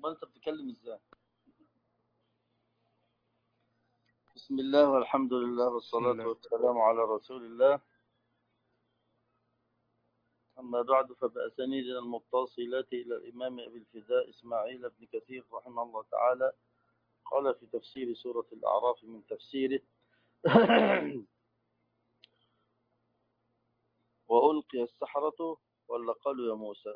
ما أنت بتتكلم إزاي؟ بسم الله والحمد لله بسم والصلاة الله. والسلام على رسول الله. أما بعد فبأسانيدنا المتصلة إلى الإمام أبي الفداء إسماعيل بن كثير رحمه الله تعالى قال في تفسير سورة الأعراف من تفسيره وألقي السحرة ولا قالوا يا موسى؟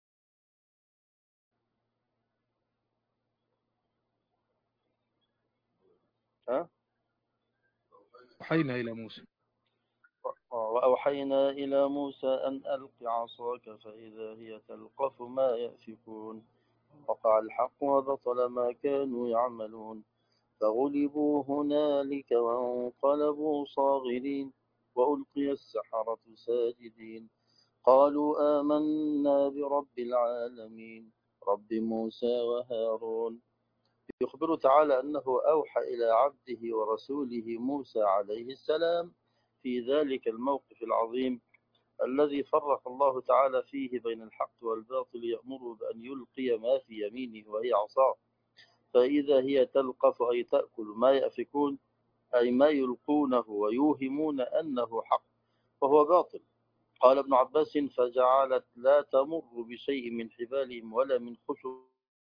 ها؟ وحينا إلى موسى. وأوحينا إلى موسى أن ألق عصاك فإذا هي تلقف ما يأفكون وقع الحق وبطل ما كانوا يعملون فغلبوا هنالك وانقلبوا صاغرين وألقي السحرة ساجدين قالوا آمنا برب العالمين رب موسى وهارون. يخبر تعالى أنه أوحى إلى عبده ورسوله موسى عليه السلام في ذلك الموقف العظيم الذي فرق الله تعالى فيه بين الحق والباطل يأمره بأن يلقي ما في يمينه وهي عصاه فإذا هي تلقف أي تأكل ما يأفكون أي ما يلقونه ويوهمون أنه حق وهو باطل. قال ابن عباس فجعلت لا تمر بشيء من حبالهم ولا من خشبهم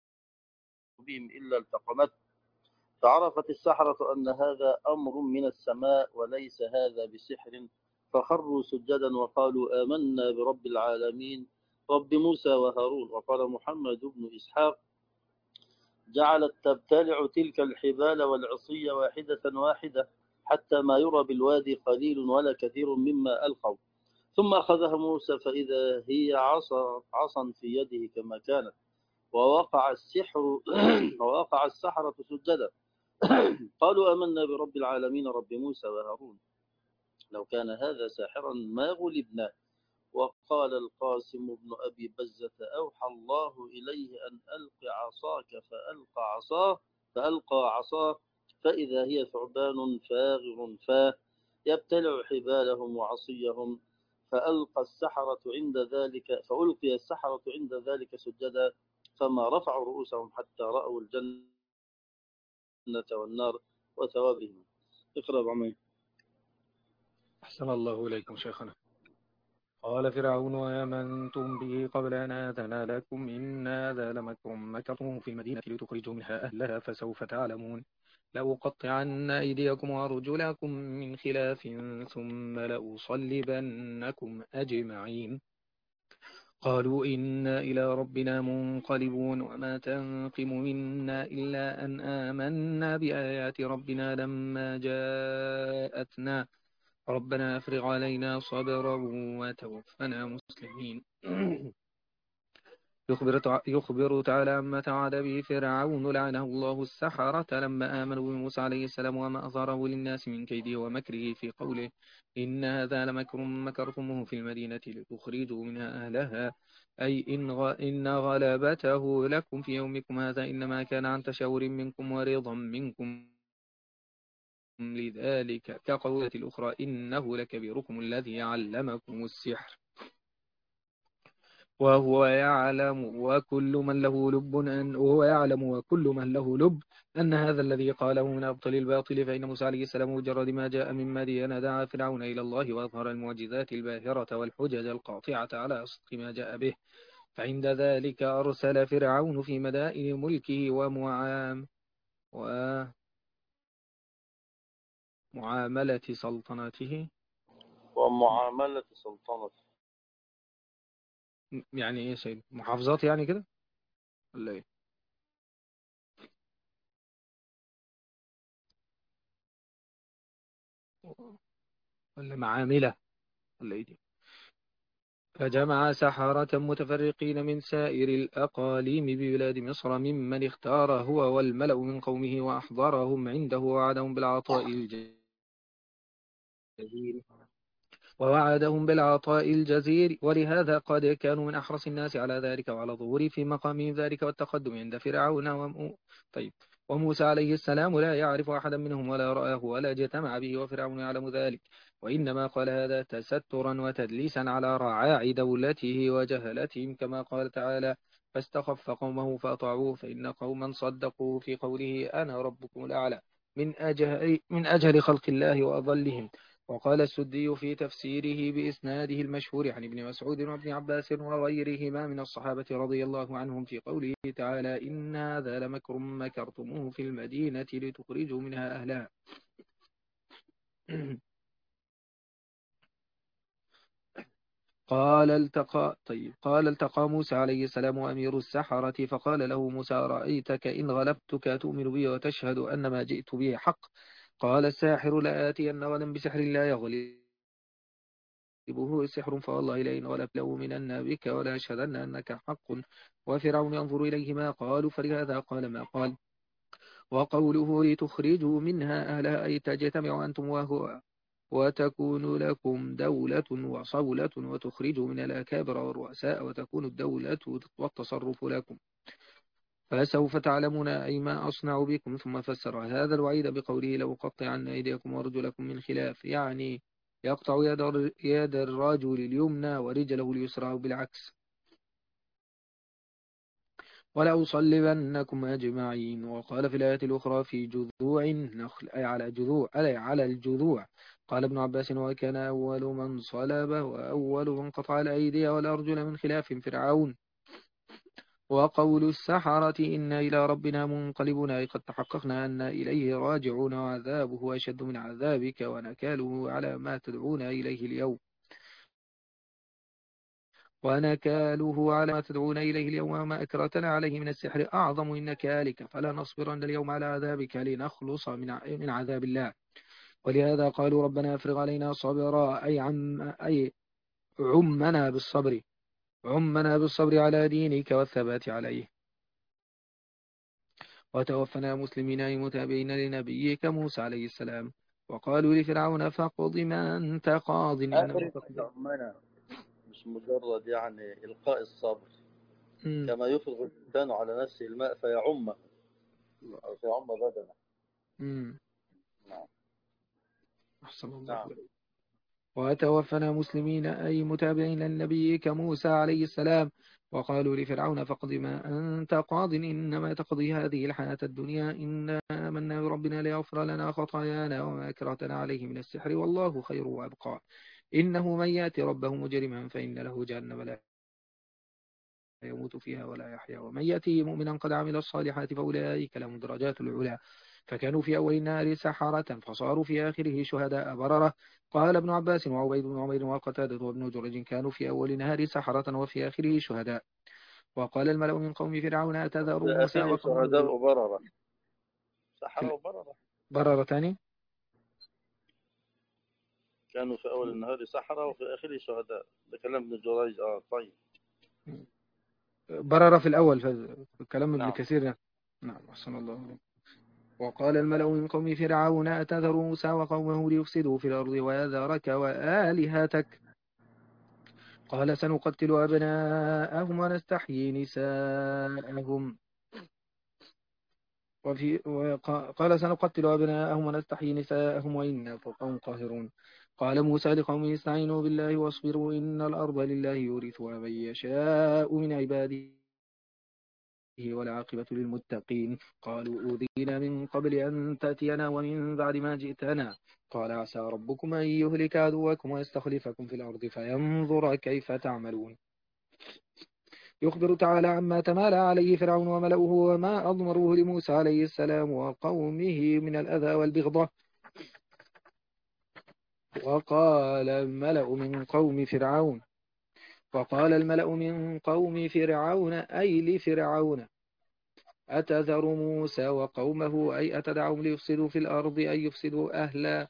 إلا التقمت فعرفت السحرة أن هذا أمر من السماء وليس هذا بسحر فخروا سجدا وقالوا آمنا برب العالمين رب موسى وهارون. وقال محمد بن إسحاق جعلت تبتلع تلك الحبال والعصي واحدة واحدة حتى ما يرى بالوادي قليل ولا كثير مما ألقوا ثم أخذها موسى فإذا هي عصا في يده كما كانت ووقع السحر ووقع السحرة سجدا قالوا آمنا برب العالمين رب موسى وهارون لو كان هذا ساحرا ما غلبنا. وقال القاسم بن أبي بزة أوحى الله إليه أن ألق عصاك فألقى عصاه فإذا هي ثعبان فاغر فاه يبتلع حبالهم وعصيهم فألقي السحرة عند ذلك سجدا فما رفعوا رؤوسهم حتى رأوا الجنة والنار وثوابهم. اقرأ بعمي. أحسن الله إليكم شيخنا. قال فرعون وآمنتم به قبل أن آذن لكم إن هذا لمكر مكرتم في المدينة لتخرجوا منها أهلها فسوف تعلمون لأقطعن أيديكم وأرجلكم من خلاف ثم لأصلبنكم أجمعين قالوا إنا إلى ربنا منقلبون وما تنقم منا إلا أن آمنا بآيات ربنا لما جاءتنا ربنا أفرغ علينا صبرا وتوفنا مسلمين. يخبر تعالى عما تعالى به فرعون لعنه الله السحرة لما آمنوا بموسى عليه السلام وما أظهره للناس من كيده ومكره في قوله إن هذا لمكر مكرتموه في المدينة لتخرجوا منها أهلها أي إن غلبته لكم في يومكم هذا إنما كان عن تشاور منكم ورضا منكم لذلك كقولة الأخرى إنه لكبيركم الذي علمكم السحر وهو يعلم وكل من له لب أن هذا الذي قاله من أبطل الباطل فإن موسى عليه السلام مجرد ما جاء من مدين دعا فرعون إلى الله وأظهر المعجزات الباهرة والحجج القاطعة على صدق ما جاء به فعند ذلك أرسل فرعون في مدائن ملكه ومعاملة سلطنته. ومعاملة سلطنة. يعني إيه سيد محافظات يعني كده ولا إيه؟ ولا معاملة ولا إيه دي؟ فجمع سحرة متفرقين من سائر الأقاليم ببلاد مصر ممن اختار هو والملأ من قومه وأحضرهم عنده ووعدهم بالعطاء الجزير ولهذا قد كانوا من أحرص الناس على ذلك وعلى ظهور في مقامهم ذلك والتقدم عند فرعون طيب وموسى عليه السلام لا يعرف أحدا منهم ولا رآه ولا اجتمع به وفرعون يعلم ذلك وإنما قال هذا تسترا وتدليسا على رعاع دولته وجهلتهم كما قال تعالى فاستخف قومه فأطاعوه، فإن قوما صدقوا في قوله أنا ربكم الأعلى من أجل خلق الله وأضلهم. وقال السدي في تفسيره بإسناده المشهور عن ابن مسعود وابن عباس وغيرهما من الصحابة رضي الله عنهم في قوله تعالى إن هذا لمكر مكرتموه في المدينة لتخرجوا منها أهلها. قال التقى موسى عليه السلام أمير السحرة فقال له موسى رأيتك إن غلبتك تؤمن بي وتشهد أن ما جئت به حق. قال الساحر لآتين غدا بسحر لا يغلبه سحر فوالله لئن غلبت لأؤمنن بك ولا أشهدن أنك حق. وفرعون ينظر إليه ما قالوا فلهذا قال ما قال. وقوله لتخرجوا منها أهلها أي تجتمع أنتم وهو وتكون لكم دولة وصولة وتخرجوا من الأكابر والرؤساء وتكون الدولة والتصرف لكم فسوف تعلمون أي ما أصنع بكم. ثم فسر هذا الوعيد بقوله لأقطعن أيديكم وأرجلكم من خلاف، يعني يقطع يد الرجل اليمنى ورجله اليسرى بالعكس. ولأصلبنكم أجمعين. وقال في الآية الأخرى في جذوع النخل أي على الجذوع. قال ابن عباس وكان أول من صلب وأول من قطع الأيدي والأرجل من خلاف فرعون. وقول السحرة إن إلى ربنا منقلبون أي قد تحققنا أن إليه راجعون وعذابه أشد من عذابك ونكاله على ما تدعون إليه اليوم وما أكرتنا عليه من السحر أعظم من نكالك فلا نصبرن اليوم على عذابك لنخلص من عذاب الله. ولهذا قالوا ربنا أفرغ علينا صبرا أي عمنا بالصبر على دينك والثبات عليه. وتوفنا مسلمين أي متابعين لنبيك موسى عليه السلام. وقالوا لفرعون فاقض ما أنت قاض إنما آخر تقضي. عمنا مش مجرد يعني إلقاء الصبر، كما يفرغ الإنسان على نفسه الماء فيعم أو فيعم بدنه. نعم. أحسن الله نعم. إليك. وتوفنا مسلمين أي متابعين لنبيك موسى عليه السلام. وقالوا لفرعون فاقض ما أنت قاض إنما تقضي هذه الحياة الدنيا إنا آمنا بربنا ليغفر لنا خطايانا وما أكرهتنا عليه من السحر والله خير وأبقى. إنه من يأتي ربه مجرما فإن له جهنم لا يموت فيها ولا يحيا ومن يأتيه مؤمنا قد عمل الصالحات فأولئك لهم درجات العلا. فكانوا في أول النار سحرة فصاروا في آخره شهداء بررة. قال ابن عباس وعبيد بن عمير وقتادة وابن جريج كانوا في أول النهار سحرة وفي آخره شهداء. وقال الملأ من قوم فرعون أتذر في موسى آخره وقومه شهداء بررة، في سحرة وبررة. بررة تاني كانوا في أول النهار سحرة وفي آخره شهداء، ده كلام ابن جريج. طيب. بررة في الأول في كلام ابن نعم. كثير. نعم أحسن الله. وقال الملأ من قوم فرعون أتذر موسى وقومه ليفسدوا في الأرض ويذرك وآلهتك قال سنقتل أبناءهم ونستحيي نساءهم قال سنقتل أبناءهم ونستحيي نساءهم وإنا فوقهم قاهرون. قال موسى لقومه استعينوا بالله واصبروا إن الأرض لله يورثها من يشاء من عباده والعاقبة للمتقين. قالوا أوذينا من قبل أن تأتينا ومن بعد ما جئتنا قال عسى ربكم أن يهلك عدوكم ويستخلفكم في الأرض فينظر كيف تعملون. يخبر تعالى عما تمالى عليه فرعون وملأه وما أضمروه لموسى عليه السلام وقومه من الأذى والبغضة. وقال الملأ من قوم فرعون أي لفرعون أتذر موسى وقومه أي أتدعهم ليفسدوا في الأرض أي يفسدوا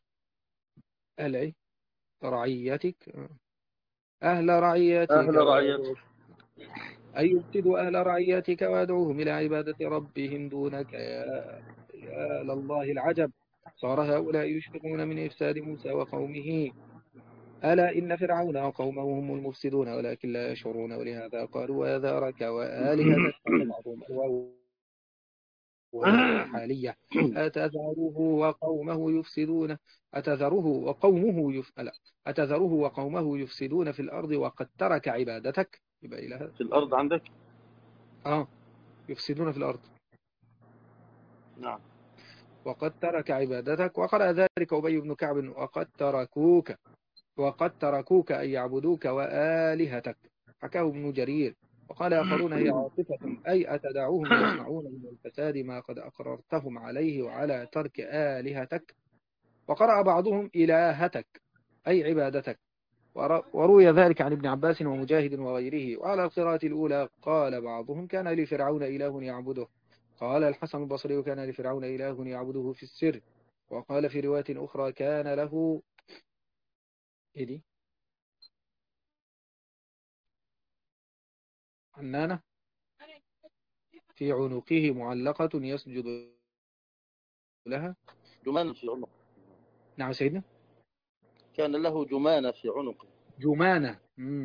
رعيتك أهل رعيتك أهل رعيته. أي يفسدوا أهل رعيتك وادعوهم إلى عبادة ربهم دونك يا لله العجب. صار هؤلاء يشفقون من إفساد موسى وقومه ألا إن فرعون وقومه هم المفسدون ولكن لا يشعرون. ولهذا قالوا ويذرك وآلهتك بعضهم الواو هنا حالية أتذره وقومه يفسدون أتذره وقومه يفسدون في الأرض وقد ترك عبادتك يبقى إلى في الأرض عندك. يفسدون في الأرض. نعم. وقد ترك عبادتك، وقرأ ذلك أبي بن كعب، وقد تركوك أن يعبدوك وآلهتك. حكاه ابن جرير. وقال آخرون هي عاطفة، أي أتدعوهم يصنعون من الفساد ما قد أقررتهم عليه وعلى ترك آلهتك. وقرأ بعضهم إلهتك أي عبادتك. وروي ذلك عن ابن عباس ومجاهد وغيره. وعلى القراءة الأولى قال بعضهم كان لفرعون إله يعبده. قال الحسن البصري كان لفرعون إله يعبده في السر. وقال في رواية أخرى كان له إدي حنانة في عنقه معلقة يسجد لها. جمان في عنقه. نعم سيدنا. كان له جمانة في عنقه. جمانة.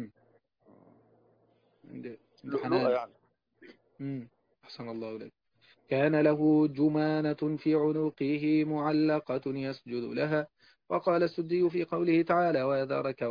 عند لؤلؤة حنان. يعني. أحسن الله إليك. كان له جمانة في عنقه معلقة يسجد لها. وقال السدي في قوله تعالى وذرك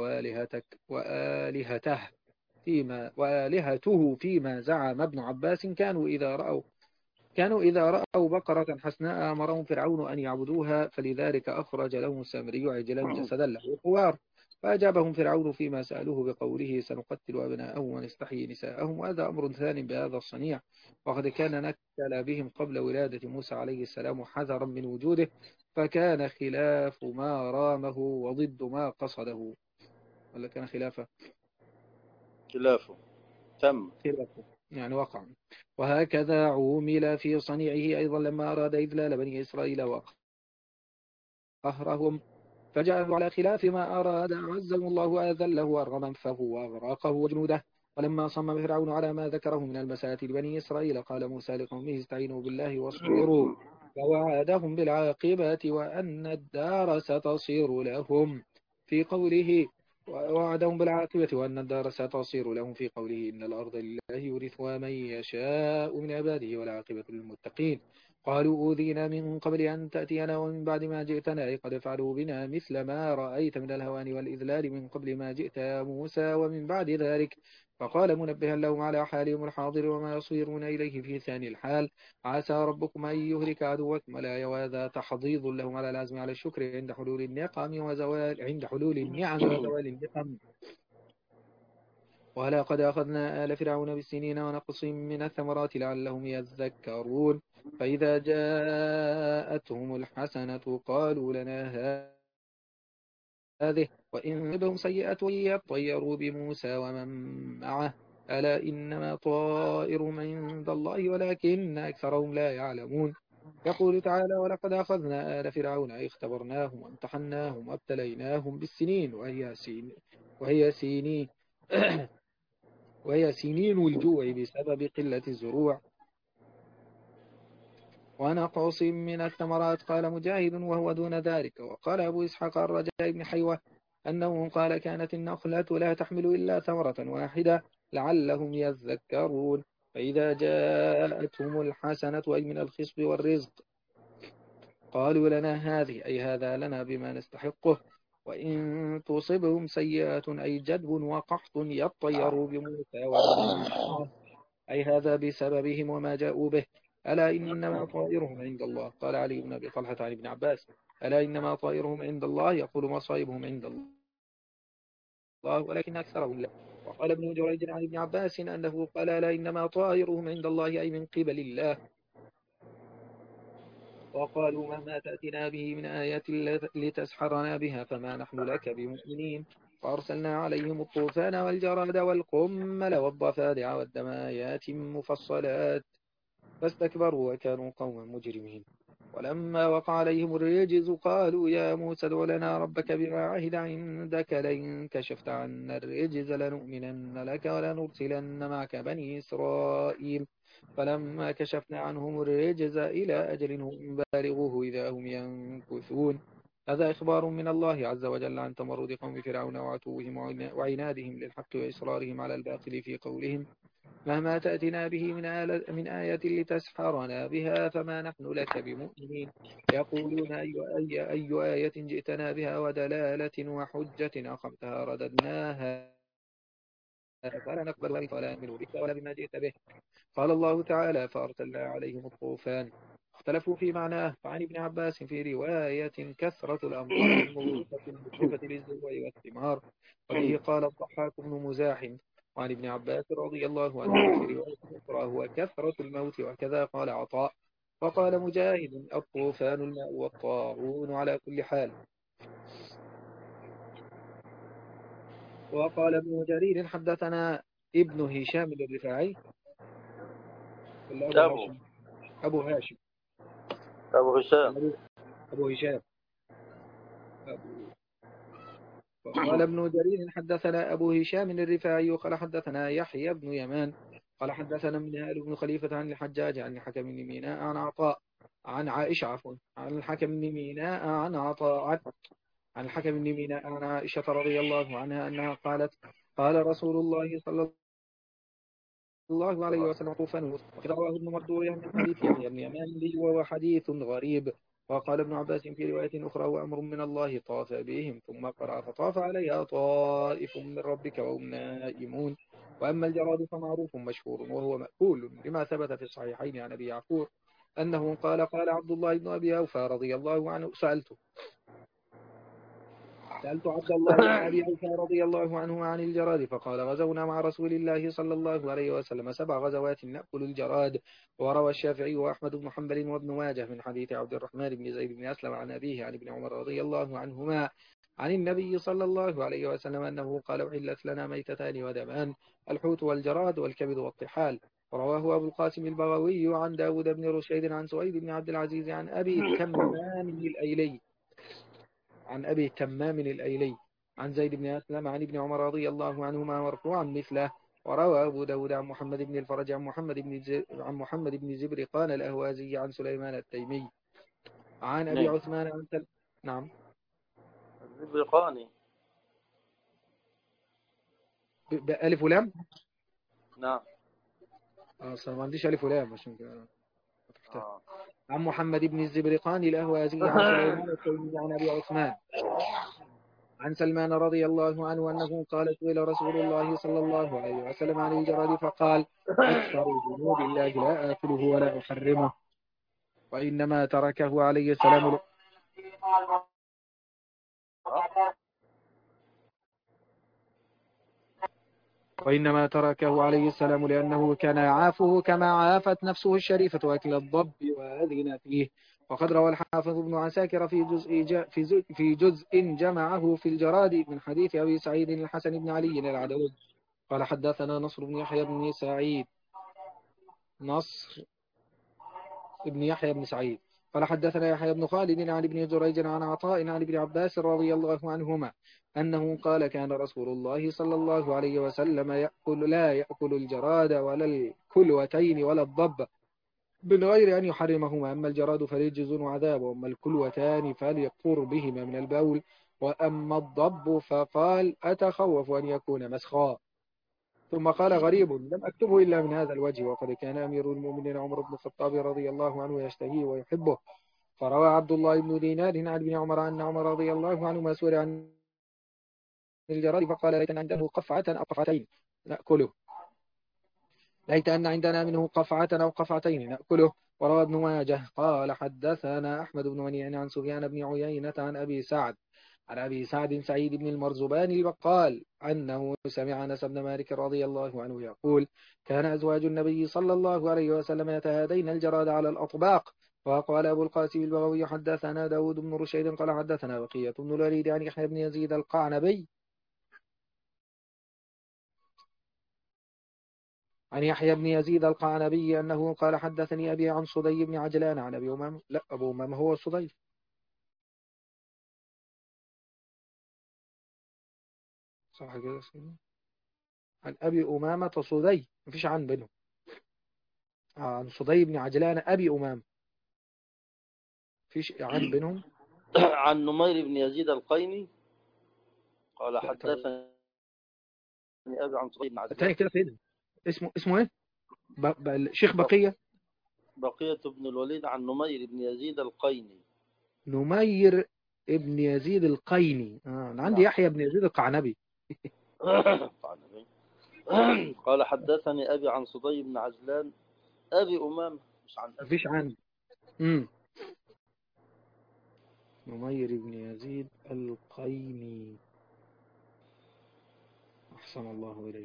وآلهته فيما زعم ابن عباس كانوا إذا رأوا بقرة حسناء أمرهم فرعون أن يعبدوها، فلذلك أخرج لهم السامري عجلا جسدا له خوار. فأجابهم فرعون فيما سألوه بقوله سنقتل أبناءهم ونستحيي نساءهم، وهذا أمر ثان بهذا الصنيع. وقد كان نكل بهم قبل ولادة موسى عليه السلام حذرا من وجوده، فكان خلاف ما رامه وضد ما قصده. ولا كان خلافه؟ خلافه تم. خلافه يعني وقع. وهكذا عومل في صنيعه أيضا لما أراد إذلال بني إسرائيل وقهرهم، فجعلوا على خلاف ما أراد أعزهم الله وأذله وأرغم فهو وأغرقه وجنوده. ولما صمم فرعون على ما ذكره من المساءة لبني إسرائيل قال موسى لقومه استعينوا بالله واصبروا، فوعدهم بالعاقبة وأن الدار ستصير لهم في قوله ووعدهم بالعاقبة وأن الدار ستصير لهم في قوله إن الأرض لله يورثها من يشاء من عباده والعاقبة للمتقين. قالوا أوذينا من قبل أن تأتينا ومن بعد ما جئتنا قد فعلوا بنا مثل ما رأيت من الهوان والإذلال من قبل ما جئت يا موسى ومن بعد ذلك. فقال منبها لهم على حالهم الحاضر وما يصيرون إليه في ثاني الحال عسى ربكم أن يهلك عدوكم ولا وهذا تحضيض لهم على العزم على الشكر عند حلول النعم وزوال النقم. ولقد أخذنا آل فرعون بالسنين ونقص من الثمرات لعلهم يذكرون. فإذا جاءتهم الحسنة قالوا لنا هذه وإن بهم سيئة يطيروا بموسى ومن معه ألا إنما طائرهم عند الله ولكن أكثرهم لا يعلمون. يقول تعالى ولقد أخذنا آل فرعون اختبرناهم وامتحناهم وابتليناهم بالسنين وهي سينين وهي سنين الجوع بسبب قلة الزروع ونقص من الثمرات. قال مجاهد وهو دون ذلك. وقال أبو إسحاق الرجاء بن حيوة أنه قال كانت النخلة لا تحمل إلا ثمرة واحدة لعلهم يذكرون. فإذا جاءتهم الحسنة أي من الخصب والرزق قالوا لنا هذه أي هذا لنا بما نستحقه، وإن تصبهم سيئة أي جدب وقحط يطيروا بموسى ومن معه أي هذا بسببهم وما جاءوا به. ألا إنما طائرهم عند الله. قال علي بن أبي طلحة عن ابن عباس ألا إنما طائرهم عند الله يقول مصائبهم عند الله ولكن أكثرهم لا. وقال ابن جريج عن ابن عباس أنه قال ألا إنما طائرهم عند الله أي من قبل الله. وقالوا مهما تأتنا به من آية لتسحرنا بها فما نحن لك بمؤمنين. وأرسلنا عليهم الطوفان والجراد والقمل والضفادع والدم آيات مفصلات فاستكبروا وكانوا قوما مجرمين. ولما وقع عليهم الرجز قالوا يا موسى ادع لنا ربك بما عهد عندك لئن كشفت عنا الرجز لنؤمنن لك ولنرسلن معك بني إسرائيل. فلما كشفنا عنهم الرجز إلى أجل هم بالغوه إذا هم ينكثون. هذا إخبار من الله عز وجل عن تمرد قوم فرعون وعتوهم وعنادهم للحق وإصرارهم على الباطل في قولهم مهما تأتنا به من آية لتسحرنا بها فما نحن لك بمؤمنين. يقولون أي آية جئتنا بها ودلالة وحجة أقمتها رددناها فلا نقبل ذلك ولا نؤمن بك ولا بما جئت به. قال الله تعالى فأرسلنا عليهم الطوفان. اختلفوا في معناه، فعن ابن عباس في رواية كثرة الأمطار المغيثة المسرفة للزروع والثمار، وبه قال الضحاك بن مزاحم. وعن ابن عباس رضي الله عنهما في رواية أخرى هو كثرة الموت، وكذا قال عطاء. وقال مجاهد الطوفان الماء والطاعون على كل حال. وقال ابن جرير حدثنا ابن هشام الرفاعي ولا أبو هاشم؟ أبو هاشم. أبو هشام. أبو هشام. وقال ابن جرير حدثنا أبو هشام الرفاعي قال حدثنا يحيى بن يمان قال حدثنا منهال بن خليفة عن الحجاج عن الحكم بن ميناء عن عطاء عن عائشة عفوا عن الحكم بن ميناء عن عطاء عن الحكم بن ميناء عن عائشة رضي الله عنها أنها قالت قال رسول الله صلى الله عليه وسلم طوفان. وقد رواه ابن مردويه من حديث يحيى بن يمان به وهو حديث غريب. وقال ابن عباس في رواية أخرى وأمر من الله طاف بهم ثم قرأ فطاف عليها طائف من ربك وهم نائمون. وأما الجراد فمعروف مشهور وهو مأكول لما ثبت في الصحيحين عن أبي يعقوب أنه قال قال عبد الله بن أبي أوفى رضي الله عنه سألت عبد الله بن أبي أوفى رضي الله عنه عن الجراد فقال غزونا مع رسول الله صلى الله عليه وسلم 7 غزوات نأكل الجراد. وروى الشافعي وأحمد بن حنبل وابن ماجه من حديث عبد الرحمن بن زيد بن أسلم عن أبيه عن ابن عمر رضي الله عنهما عن النبي صلى الله عليه وسلم أنه قال أحلت لنا ميتتان ودمان الحوت والجراد والكبد والطحال. ورواه أبو القاسم البغوي عن داود بن رشيد عن سويد بن عبد العزيز عن أبي تمام الأيلي عن زيد بن أسلم عن ابن عمر رضي الله عنهما مرفوعا مثله. وروى أبو داود عن محمد بن الفرج عن محمد بن زبرقان الأهوازي عن سليمان التيمي عن أبي عثمان عن نعم الزبرقاني بألف ولام. نعم. أصلا ما عنديش ألف ولام عشان كده عن محمد بن الزبرقان الأهوازي عن سليمان التيمي عن أبي عثمان عن سلمان رضي الله عنه أنه قال سئل رسول الله صلى الله عليه وسلم عن الجراد فقال أكثر جنود الله لا آكله ولا أحرمه وإنما تركه عليه السلام لأنه كان يعافه كما عافت نفسه الشريفة أكل الضب وأذن فيه. وقد روى الحافظ ابن عساكر في جزء جمعه في الجراد من حديث أبي سعيد الحسن بن علي العدوي قال حدثنا نصر بن يحيى بن سعيد قال حدثنا يحيى بن خالد عن ابن جريج عن عطاء عن ابن عباس رضي الله عنهما أنه قال كان رسول الله صلى الله عليه وسلم لا يأكل الجراد ولا الكلوتين ولا الضب من غير أن يحرمهما. أما الجراد فرجز وعذاب وأما الكلوتان فليقر بهما من البول وأما الضب فقال أتخوف أن يكون مسخا. ثم قال غريب لم أكتبه إلا من هذا الوجه وقد كان أمير المؤمنين عمر بن الخطاب رضي الله عنه يشتهيه ويحبه. فروى عبد الله بن دينار عن ابن عمر أن عمر رضي الله عنهما سئل عن الجراد فقال ليت أن عنده قفعة أو قفعتين نأكله ليت أن عندنا منه قفعة أو قفعتين نأكله. وروى ابن ماجه قال حدثنا أحمد بن منيع عن سفيان بن عيينة عن أبي سعد سعيد بن المرزبان البقال أنه سمع أنس بن مالك رضي الله عنه يقول كان أزواج النبي صلى الله عليه وسلم يتهادين الجراد على الأطباق. وقال أبو القاسم البغوي حدثنا داود بن رشيد قال حدثنا بقية بن الوليد عن يحيى بن يزيد القعنبي أنه قال حدثني أبي عن صدي بن عجلان عن أبي أمامة لا أبو أمامة هو صدي صح كده عن أبي أمامة صدي مفيش عن بينهم عن صدي بن عجلان أبي أمامة فيش عن بينهم. عن نمير بن يزيد القيني قال لا حدثني أبي عن صدي بن تاني عجلان. كده فين اسمه ايه الشيخ بقية بن الوليد عن نمير بن يزيد القيني. نمير ابن يزيد القيني أنا عندي نعم. يحيى بن يزيد القعنبي. قال حدثني أبي عن صدي بن عجلان. أبي أمام مش عن أبي. مفيش عن نمير بن يزيد القيني. أحسن الله إليك.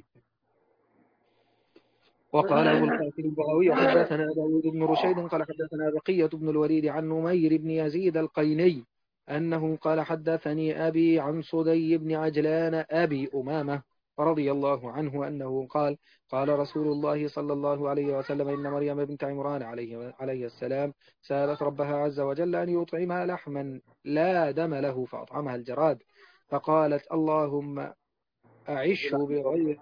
وقال أبو القاسم البغوي حدثنا داود بن رشيد قال حدثنا بقية بن الوليد عن نمير بن يزيد القيني أنه قال حدثني أبي عن صدي بن عجلان أبي أمامة رضي الله عنه أنه قال قال رسول الله صلى الله عليه وسلم إن مريم بنت عمران عليه السلام سألت ربها عز وجل أن يطعمها لحما لا دم له فأطعمها الجراد، فقالت اللهم أعشه بغير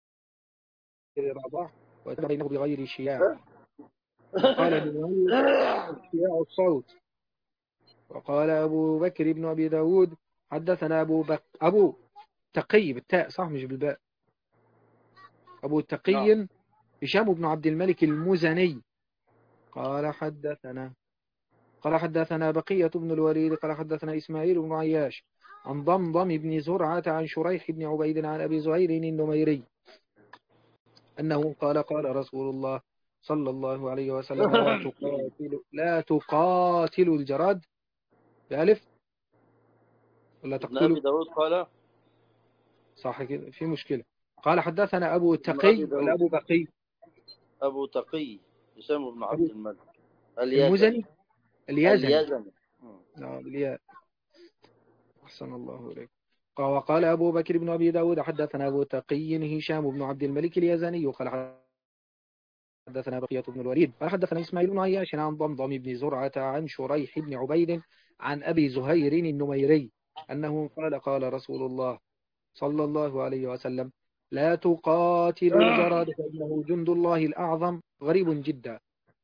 رضاع وبينه بغير شياع. وقال ابن شياع الصوت. وقال أبو بكر بن أبي داود حدثنا أبو تقي بالتاء صح مش بالباء، أبو نعم. تقي هشام بن عبد الملك المزني قال حدثنا بقية بن الوليد قال حدثنا إسماعيل بن عياش عن ضمضم بن زرعة عن شريح بن عبيد عن أبي زهير النميري أنه قال قال رسول الله صلى الله عليه وسلم لا تقاتل الجراد بألف ولا ابن تقتله؟ أبي داود قال. صح كده في مشكلة. قال حدثنا أبو ابن أبي تقي ولا داود أبو بقي؟ أبو تقي هشام بن عبد أبو الملك اليزني. المزني اليزني. اليزني. الياء. أحسن الله إليك. وقال أبو بكر بن أبي داود حدثنا أبو تقي هشام بن عبد الملك اليزني قال حدثنا بقية بن الوليد قال حدثنا إسماعيل بن عياش عن ضمضم بن زرعة عن شريح بن عبيد عن أبي زهير النميري أنه قال قال رسول الله صلى الله عليه وسلم لا تقاتلوا الجراد فإنه جند الله الأعظم غريب جدا.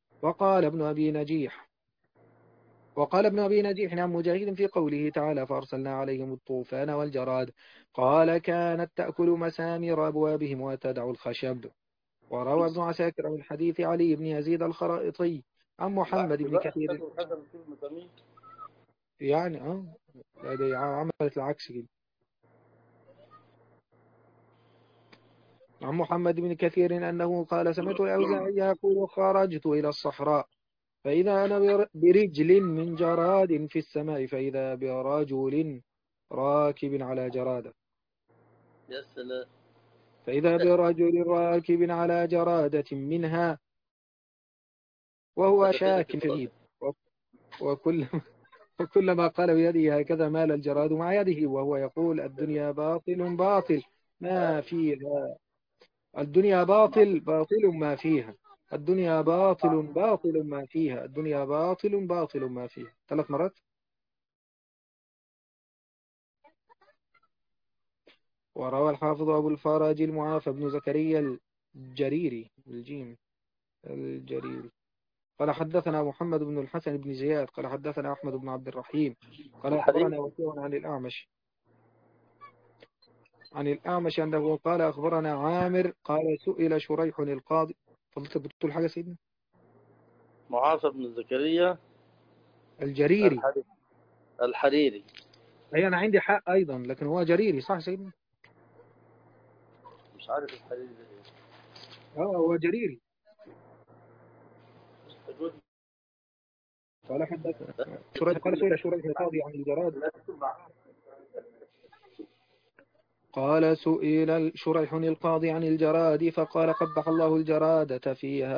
وقال ابن أبي نجيح عن مجاهد في قوله تعالى فأرسلنا عليهم الطوفان والجراد قال كانت تأكل مسامير أبوابهم وتدع الخشب. وروى ابن عساكر من حديث علي بن يزيد الخرائطي عن محمد العكس بن بقى كثير تاكل حسن في المسامير. يعني هذه عملت العكس كده. عن محمد بن كثير أنه قال سمعت الأوزاعي يقول خرجت إلى الصحراء فإذا أنا برجل من جراد في السماء فإذا برجل راكب على جرادة يا سلام. فإذا برجل راكب على جرادة منها وهو هذا في شاك القرآن. شديد. وكل وكلما قال بيده هكذا مال الجراد مع يده وهو يقول الدنيا باطل باطل ما فيها، الدنيا باطل باطل ما فيها، الدنيا باطل باطل ما فيها، الدنيا باطل باطل ما فيها 3 مرات. وروى الحافظ أبو الفرج المعافى بن زكريا الجريري بالجيم الجريري قال حدثنا محمد بن الحسن بن زياد قال حدثنا أحمد بن عبد الرحيم قال الحديث. أخبرنا وكيع عن الأعمش أنه قال أخبرنا عامر قال سئل شريح القاضي. فضلت بتقول حاجة سيدنا معاذ بن زكريا الجريري. الحريري. الحريري. أي أنا عندي حق أيضا لكن هو جريري صح سيدنا. مش عارف الحريري ده ايه. هو جريري. تقول قال حدثنا شريح قال سئل شريح القاضي عن الجراد لا تكتب معاه. قال سئل شريح القاضي عن الجراد فقال قبح الله الجرادة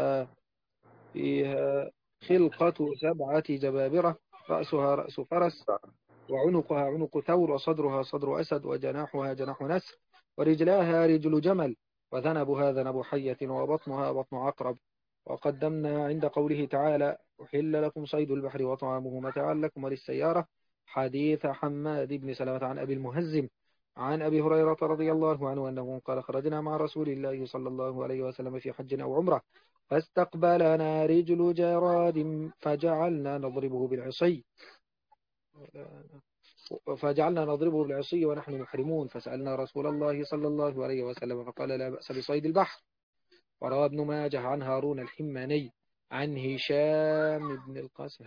فيها خلقة 7 جبابرة رأسها رأس فرس وعنقها عنق ثور وصدرها صدر أسد وجناحها جناح نسر ورجلاها رجل جمل وذنبها ذنب حية وبطنها بطن عقرب. وقدمنا عند قوله تعالى أحل لكم صيد البحر وطعامه متاعا لكم وللسيارة حديث حماد بن سلمة عن أبي المهزم عن أبي هريرة رضي الله عنه أنه قال خرجنا مع رسول الله صلى الله عليه وسلم في حج أو عمرة فاستقبلنا رجل جراد فجعلنا نضربه بالعصي ونحن محرمون فسألنا رسول الله صلى الله عليه وسلم فقال لا بأس بصيد البحر. وروى ابن ماجه عن هارون الحماني عن هشام بن القاسم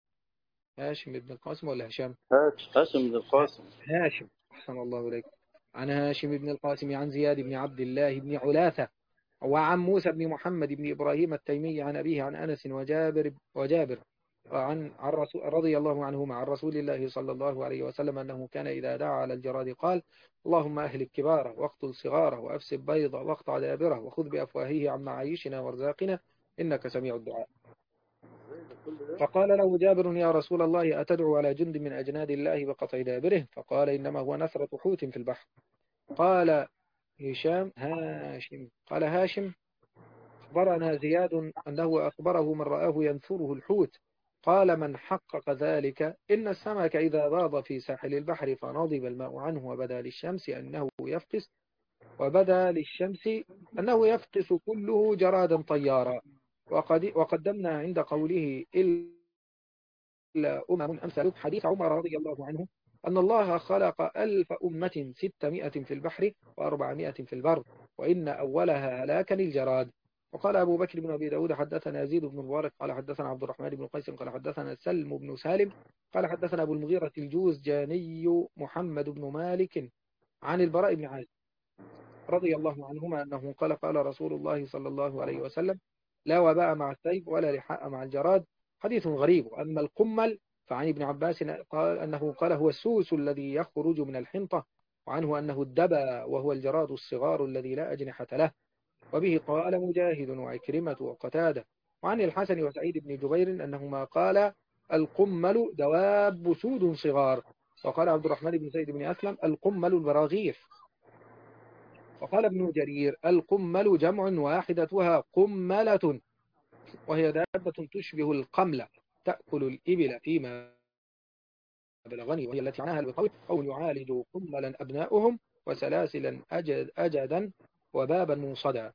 هاشم بن القاسم ولا هشام؟ هاشم بن القاسم. هاشم أحسن الله إليك عن هاشم بن القاسم عن زياد بن عبد الله بن علاثة وعن موسى بن محمد بن إبراهيم التيمي عن أبيه عن أنس وجابر عن رسول رضي الله عنهما عن رسول الله صلى الله عليه وسلم أنه كان إذا دعا على الجراد قال اللهم أهلك كباره واقتل صغاره وأفسد بيضه واقطع دابره وخذ بأفواهه عن معايشنا وارزاقنا إنك سميع الدعاء. فقال له جابر يا رسول الله أتدعو على جند من أجناد الله بقطع دابره؟ فقال إنما هو نثرة حوت في البحر. قال هاشم أخبرنا زياد أنه أخبره من رآه ينثره الحوت. قال من حقق ذلك إن السمك إذا باض في ساحل البحر فنضب الماء عنه وبدا للشمس أنه يفقس كله جرادا طيارا. وقدمنا عند قوله إلا أمم أمثالك حديث عمر رضي الله عنه أن الله خلق 1000 أمة 600 في البحر و400 في البر وإن أولها هلاكا الجراد. وقال أبو بكر بن أبي داود حدثنا يزيد بن مبارك قال حدثنا عبد الرحمن بن قيس قال حدثنا سلم بن سالم قال حدثنا أبو المغيرة الجوزجاني محمد بن مالك عن البراء بن عازب رضي الله عنهما أنه قال رسول الله صلى الله عليه وسلم لا وباء مع السيف ولا لحاء مع الجراد. حديث غريب. أما القمل فعن ابن عباس قال أنه قال هو السوس الذي يخرج من الحنطة وعنه أنه الدبا وهو الجراد الصغار الذي لا أجنحة له. وبه قال مجاهد وعكرمة وقتادة. وعن الحسن وسعيد بن جبير أنهما قال القمل دواب سود صغار. وقال عبد الرحمن بن زيد بن أسلم القمل البراغيث. وقال ابن جرير القمل جمع واحدتها قملة وهي دابة تشبه القملة تأكل الإبل فيما بلغني وهي التي معناها البطوي أو يعالج قملا أبناؤهم وسلاسلا أجدا وبابا موصدا.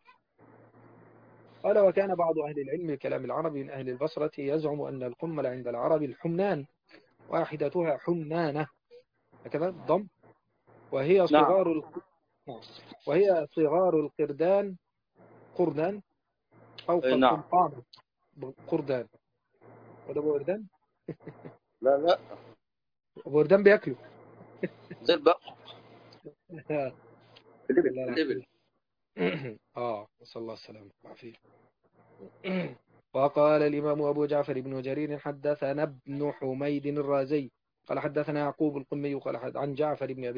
قال وكان بعض أهل العلم كلام العرب من أهل البصرة يزعم أن القمل عند العرب الحمنان واحدتها حمنانة هكذا الضم وهي صغار القردان قردان أو قمقام قردان. وده بوردان؟ لا بوردان بياكلوا زي البقر الإبل نسأل الله السلامة والعافية. وقال الإمام أبو جعفر بن جرير حدثنا ابن حميد الرازي قال حدثنا يعقوب القمي قال عن جعفر بن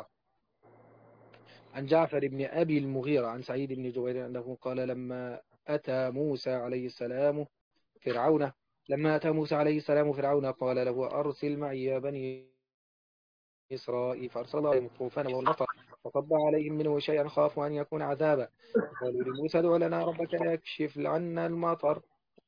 أبي المغيرة عن سعيد بن جبير أنه قال لما أتى موسى عليه السلام فرعون قال له أرسل معي يا بني إسرائيل فأرسل الله عليهم الطوفان والمطر فصب عليهم منه شيئا خافوا أن يكون عذابا. قالوا لموسى ادع لنا ربك يكشف عنا المطر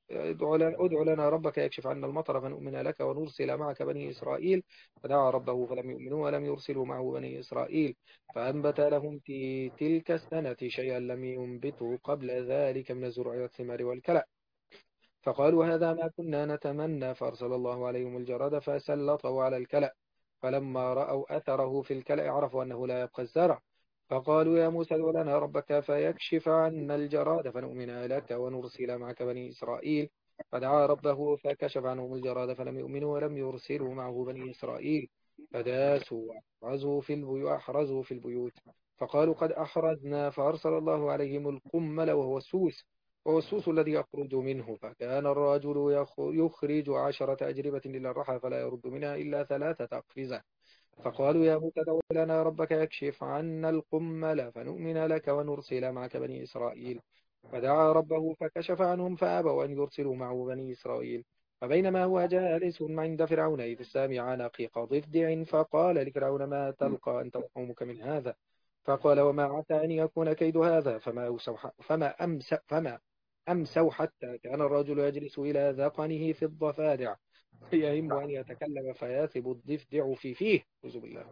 فنؤمن لك ونرسل معك بني إسرائيل. فدعا ربه فلم يؤمنوا ولم يرسلوا معه بني إسرائيل فأنبت لهم في تلك السنة شيئا لم ينبتوا قبل ذلك من الزرع والثمار والكلأ. فقالوا هذا ما كنا نتمنى فأرسل الله عليهم الجراد فسلطوا على الكلأ فلما رأوا أثره في الكلأ عرفوا أنه لا يبقى الزرع. فقالوا يا موسى ادع لنا ربك فيكشف عنا الجراد فنؤمن لك ونرسل معك بني إسرائيل. فدعا ربه فكشف عنهم الجراد فلم يؤمنوا ولم يرسلوا معه بني إسرائيل فداسوا وأحرزوا في البيوت فقالوا قد أحرزنا فأرسل الله عليهم القمل وهو السوس الذي يخرج منه فكان الرجل يخرج 10 أجربة إلى الرحى فلا يرد منها إلا 3 أقفزة. فقالوا يا موسى ادع لنا ربك يكشف عنا القمل فنؤمن لك ونرسل معك بني إسرائيل. فدعا ربه فكشف عنهم فأبوا أن يرسلوا معه بني إسرائيل. فبينما هو جالس عند فرعون إذ سمع نقيق ضفدع فقال لفرعون ما تلقى أنت وقومك من هذا؟ فقال وما عسى أن يكون كيد هذا فما أمسوا حتى كان الرجل يجلس إلى ذقنه في الضفادع يهم أن يتكلم فياثب الضفدع في فيه. أعوذ بالله.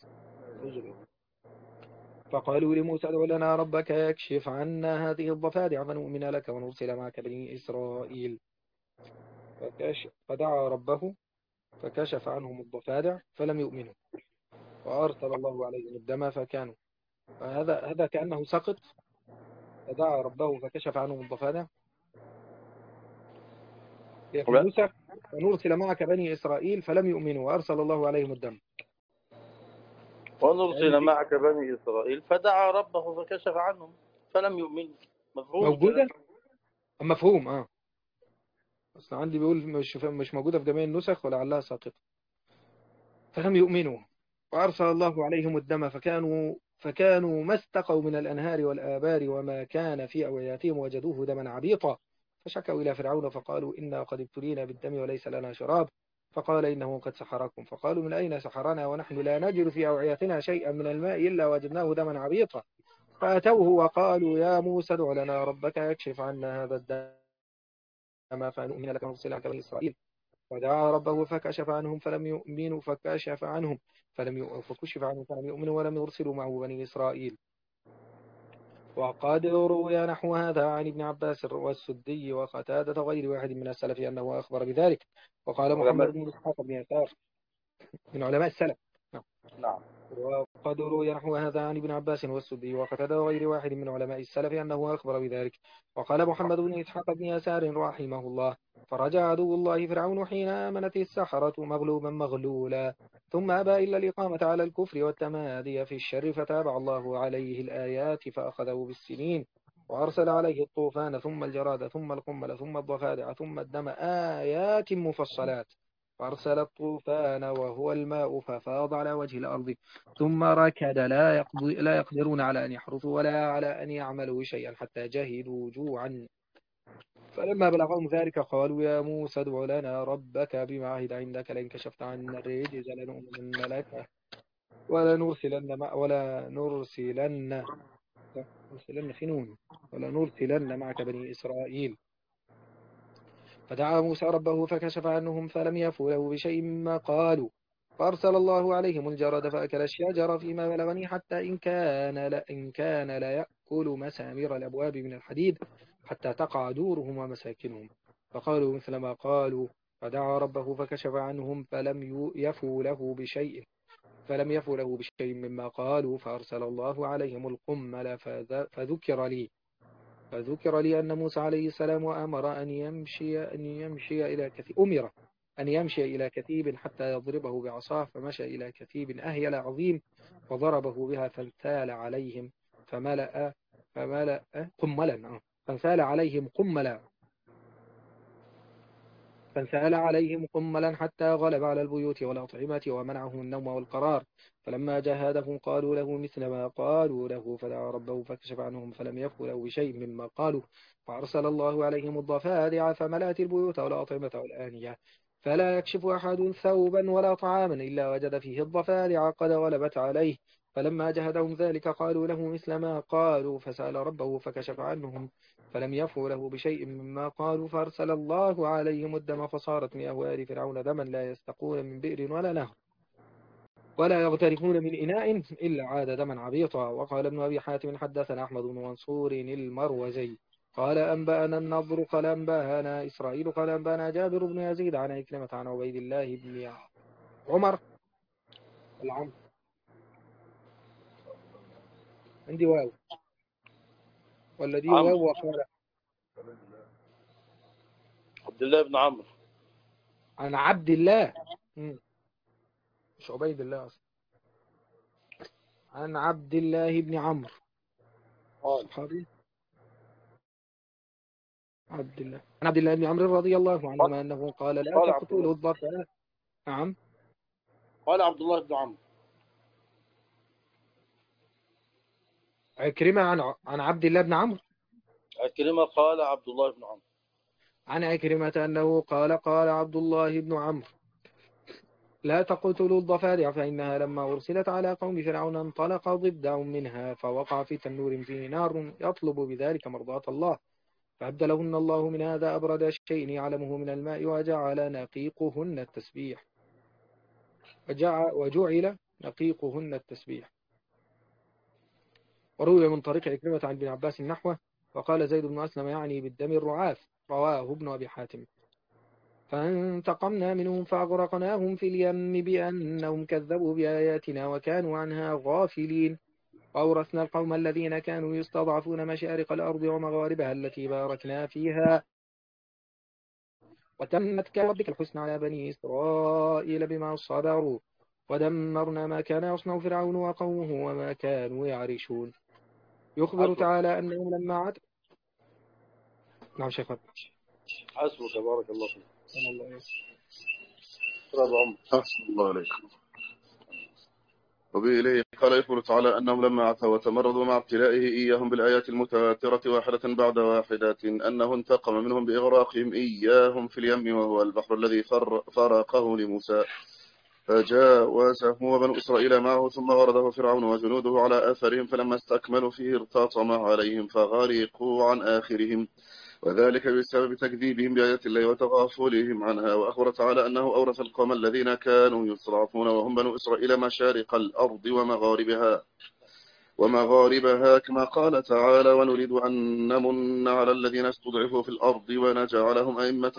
فقالوا لموسى ادع لنا ربك يكشف عنا هذه الضفادع فنؤمن لك ونرسل معك بني إسرائيل. فدعا ربه فكشف عنهم الضفادع فلم يؤمنوا وأرسل الله عليهم الدم فكانوا هذا كأنه سقط. فدعا ربه فكشف عنهم الضفادع في موسى ونرسل معك بني إسرائيل فلم يؤمنوا وأرسل الله عليهم الدم. ونرسل يعني معك بني إسرائيل فدعا ربه فكشف عنهم فلم يؤمنوا. مفهوم الكلام؟ موجودة، مفهوم أصل عندي بيقول مش موجودة في جميع النسخ ولعلها ساقطة. فلم يؤمنوا، وأرسل الله عليهم الدم فكانوا ما استقوا من الأنهار والآبار وما كان في أوعياتهم وجدوه دما عبيطا. فشكوا إلى فرعون فقالوا إنا قد ابتلينا بالدم وليس لنا شراب. فقال إنه قد سحركم. فقالوا من أين سحرنا ونحن لا نجد في أوعيتنا شيئا من الماء إلا وجدناه دما عبيطا. فأتوه وقالوا يا موسى ادع لنا ربك يكشف عنا هذا الدم فنؤمن لك ونرسل عنك بني إسرائيل. ودعا ربه فكشف عنهم فلم يؤمنوا فكشف عنهم فلم يؤمنوا ولم يرسلوا معه بني إسرائيل. وقد روي نحو هذا عن ابن عباس والسدي وقتادة غير واحد من السلف أنه أخبر بذلك. وقال محمد علماء. بن إسحاق بن يسار من علماء السلف. نعم. وقد روي نحو هذا عن ابن عباس والسدي وقتادة وغير واحد من علماء السلف أنه أخبر بذلك. وقال محمد بن إسحاق بن يسار رحمه الله فرجع عدو الله فرعون حين آمنت السحرة مغلوبا مغلولا ثم أبى إلا الإقامة على الكفر والتمادي في الشر فتابع الله عليه الآيات فأخذه بالسنين وأرسل عليه الطوفان ثم الجراد ثم القمل ثم الضفادع ثم الدم آيات مفصلات. فأرسل الطوفان وهو الماء ففاض على وجه الأرض ثم ركد لا يقدرون على أن يحرثوا ولا على أن يعملوا شيئا حتى جهدوا جوعا. فلما بلغهم ذلك قالوا يا موسى ادع لنا ربك بما عهد عندك لئن كشفت عنا الرجز لنؤمنن لك ولا نرسلن في نون ولا نرسلن معك بني إسرائيل. فدعا موسى ربه فكشف عنهم فلم يفوا له بشيء مما قالوا. فأرسل الله عليهم الجراد فأكل الشجر فيما بلغني حتى إن كان لا يأكل مسامير الأبواب من الحديد حتى تقع دورهم ومساكنهم. فقالوا مثل ما قالوا. فدعا ربه فكشف عنهم فلم يفوا له بشيء مما قالوا. فأرسل الله عليهم القمل فذكر لي أن موسى عليه السلام أمر أن يمشي إلى كثيب حتى يضربه بعصاه فمشى إلى كثيب أهيل عظيم فضربه بها فملأ قملا فانسال عليهم قملا فانسال عليهم قملا حتى غلب على البيوت والأطعمة ومنعهم النوم والقرار. فلما جاهدهم قالوا له مثل ما قالوا له فدعا ربه فكشف عنهم فلم يفوا له بشيء مما قالوا. فأرسل الله عليهم الضفادع فملأت البيوت والأطعمة والآنية فلا يكشف أحد ثوبا ولا طعاما إلا وجد فيه الضفادع قد غلبت عليه. فلما جهدهم ذلك قالوا له مثل ما قالوا فسأل ربه فكشف عنهم فلم يفوا له بشيء مما قالوا. فأرسل الله عليهم الدم فصارت مياه آل فرعون دما لا يستقون من بئر ولا نهر ولا يغترفون من إناء إلا عاد دما عبيطا. وقال ابن أبي حاتم حدثنا أحمد بن منصور المروزي قال أنبأنا النضر قال أنبأنا إسرائيل قال أنبأنا جابر بن يزيد عن عكرمة عن عبيد الله بن عمر العم عندي واو والذي عمرو. واو وقال عبد الله بن عمرو. عن عبد الله مش عبيد الله أصلا عن عبد الله بن عمرو قال صحابي عن عبد الله بن عمرو رضي الله عنهما أنه قال لا قال عبد الله. تقتلوا الضفادع. نعم. قال عبد الله بن عمرو. عكرمة عن عبد الله بن عمرو عكرمة قال عبد الله بن عمرو. عن عكرمة أنه قال عبد الله بن عمرو لا تقتلوا الضفادع فإنها لما أرسلت على قوم فرعون انطلق ضفدع منها فوقع في تنور فيه نار يطلب بذلك مرضاة الله فأبدلهن الله من هذا أبرد شيء يعلمه من الماء وجعل نقيقهن التسبيح. وروي من طريق عكرمة عن ابن عباس نحوه. وقال زيد بن أسلم يعني بالدم الرعاف رواه ابن أبي حاتم. فانتقمنا منهم فأغرقناهم في اليم بأنهم كذبوا بآياتنا وكانوا عنها غافلين. وأورثنا القوم الذين كانوا يستضعفون مشارق الأرض ومغاربها التي باركنا فيها وتمت كربك الحسنى على بني إسرائيل بما صبروا ودمرنا ما كان يصنع فرعون وقومه وما كانوا يعرشون. يخبر حسبك تعالى أنهم لما عد. نعم شيخ. حسبك، بارك الله فيك. الله يسلمك. أحسن الله عليك. وبه إليه قال يخبر تعالى أنهم لما عتوا وتمردوا مع ابتلائه إياهم بالآيات المتواترة واحدة بعد واحدة أنه انتقم منهم بإغراقهم إياهم في اليم وهو البحر الذي فرقه لموسى فجاوزه وبنو إسرائيل معه ثم ورده فرعون وجنوده على آثارهم فلما استكملوا فيه ارتطم عليهم فغرقوا عن آخرهم وذلك بسبب تكذيبهم بآيات الله وتغافلهم عنها. وأخبر تعالى أنه أورث القوم الذين كانوا يستضعفون وهم بنو إسرائيل مشارق الأرض ومغاربها كما قال تعالى ونريد أن نمن على الذين استضعفوا في الأرض ونجعلهم أئمة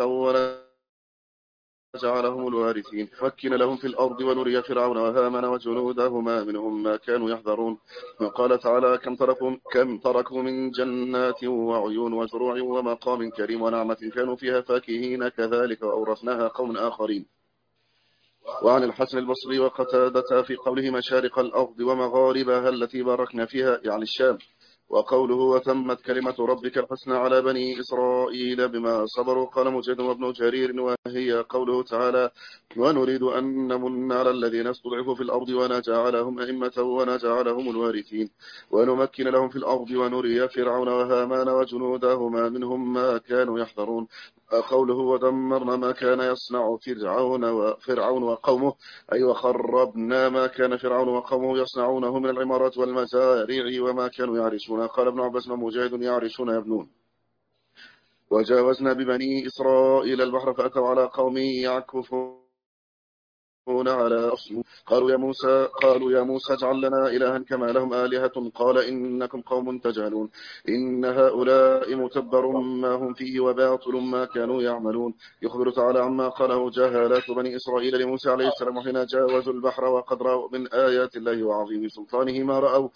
ونجعلهم الوارثين فمكن لهم في الأرض ونري فرعون وهامان وجنودهما منهم ما كانوا يحذرون. وقال تعالى كم تركوا من جنات وعيون وزروع ومقام كريم ونعمة كانوا فيها فاكهين كذلك وأورثناها قوم آخرين. وعن الحسن البصري وقتادة في قوله مشارق الأرض ومغاربها التي باركنا فيها يعني الشام. وقوله وتمت كلمة ربك الحسنى على بني إسرائيل بما صبروا قال مجاهد وابن جرير وهي قوله تعالى ونريد أن نمن على الذين استضعفوا في الأرض ونجعلهم أئمة ونجعلهم الوارثين ونمكن لهم في الأرض ونري فرعون وهامان وجنودهما منهم ما كانوا يحذرون. قوله ودمرنا ما كان يصنع فرعون وقومه أي وخربنا ما كان فرعون وقومه يصنعونه من العمارات والمزارع وما كانوا يعرشون. قال ابن عباس ومجاهد يعرشون يبنون. وجاوزنا ببني إسرائيل البحر فأتوا على قوم يعكفون على أصله قالوا يا موسى اجعل لنا إلها كما لهم آلهة قال إنكم قوم تجهلون إن هؤلاء متبر ما هم فيه وباطل ما كانوا يعملون. يخبر تعالى عما قاله جهالات بني إسرائيل لموسى عليه السلام حين جاوزوا البحر وقد رأوا من آيات الله وعظيم سلطانه ما رأوا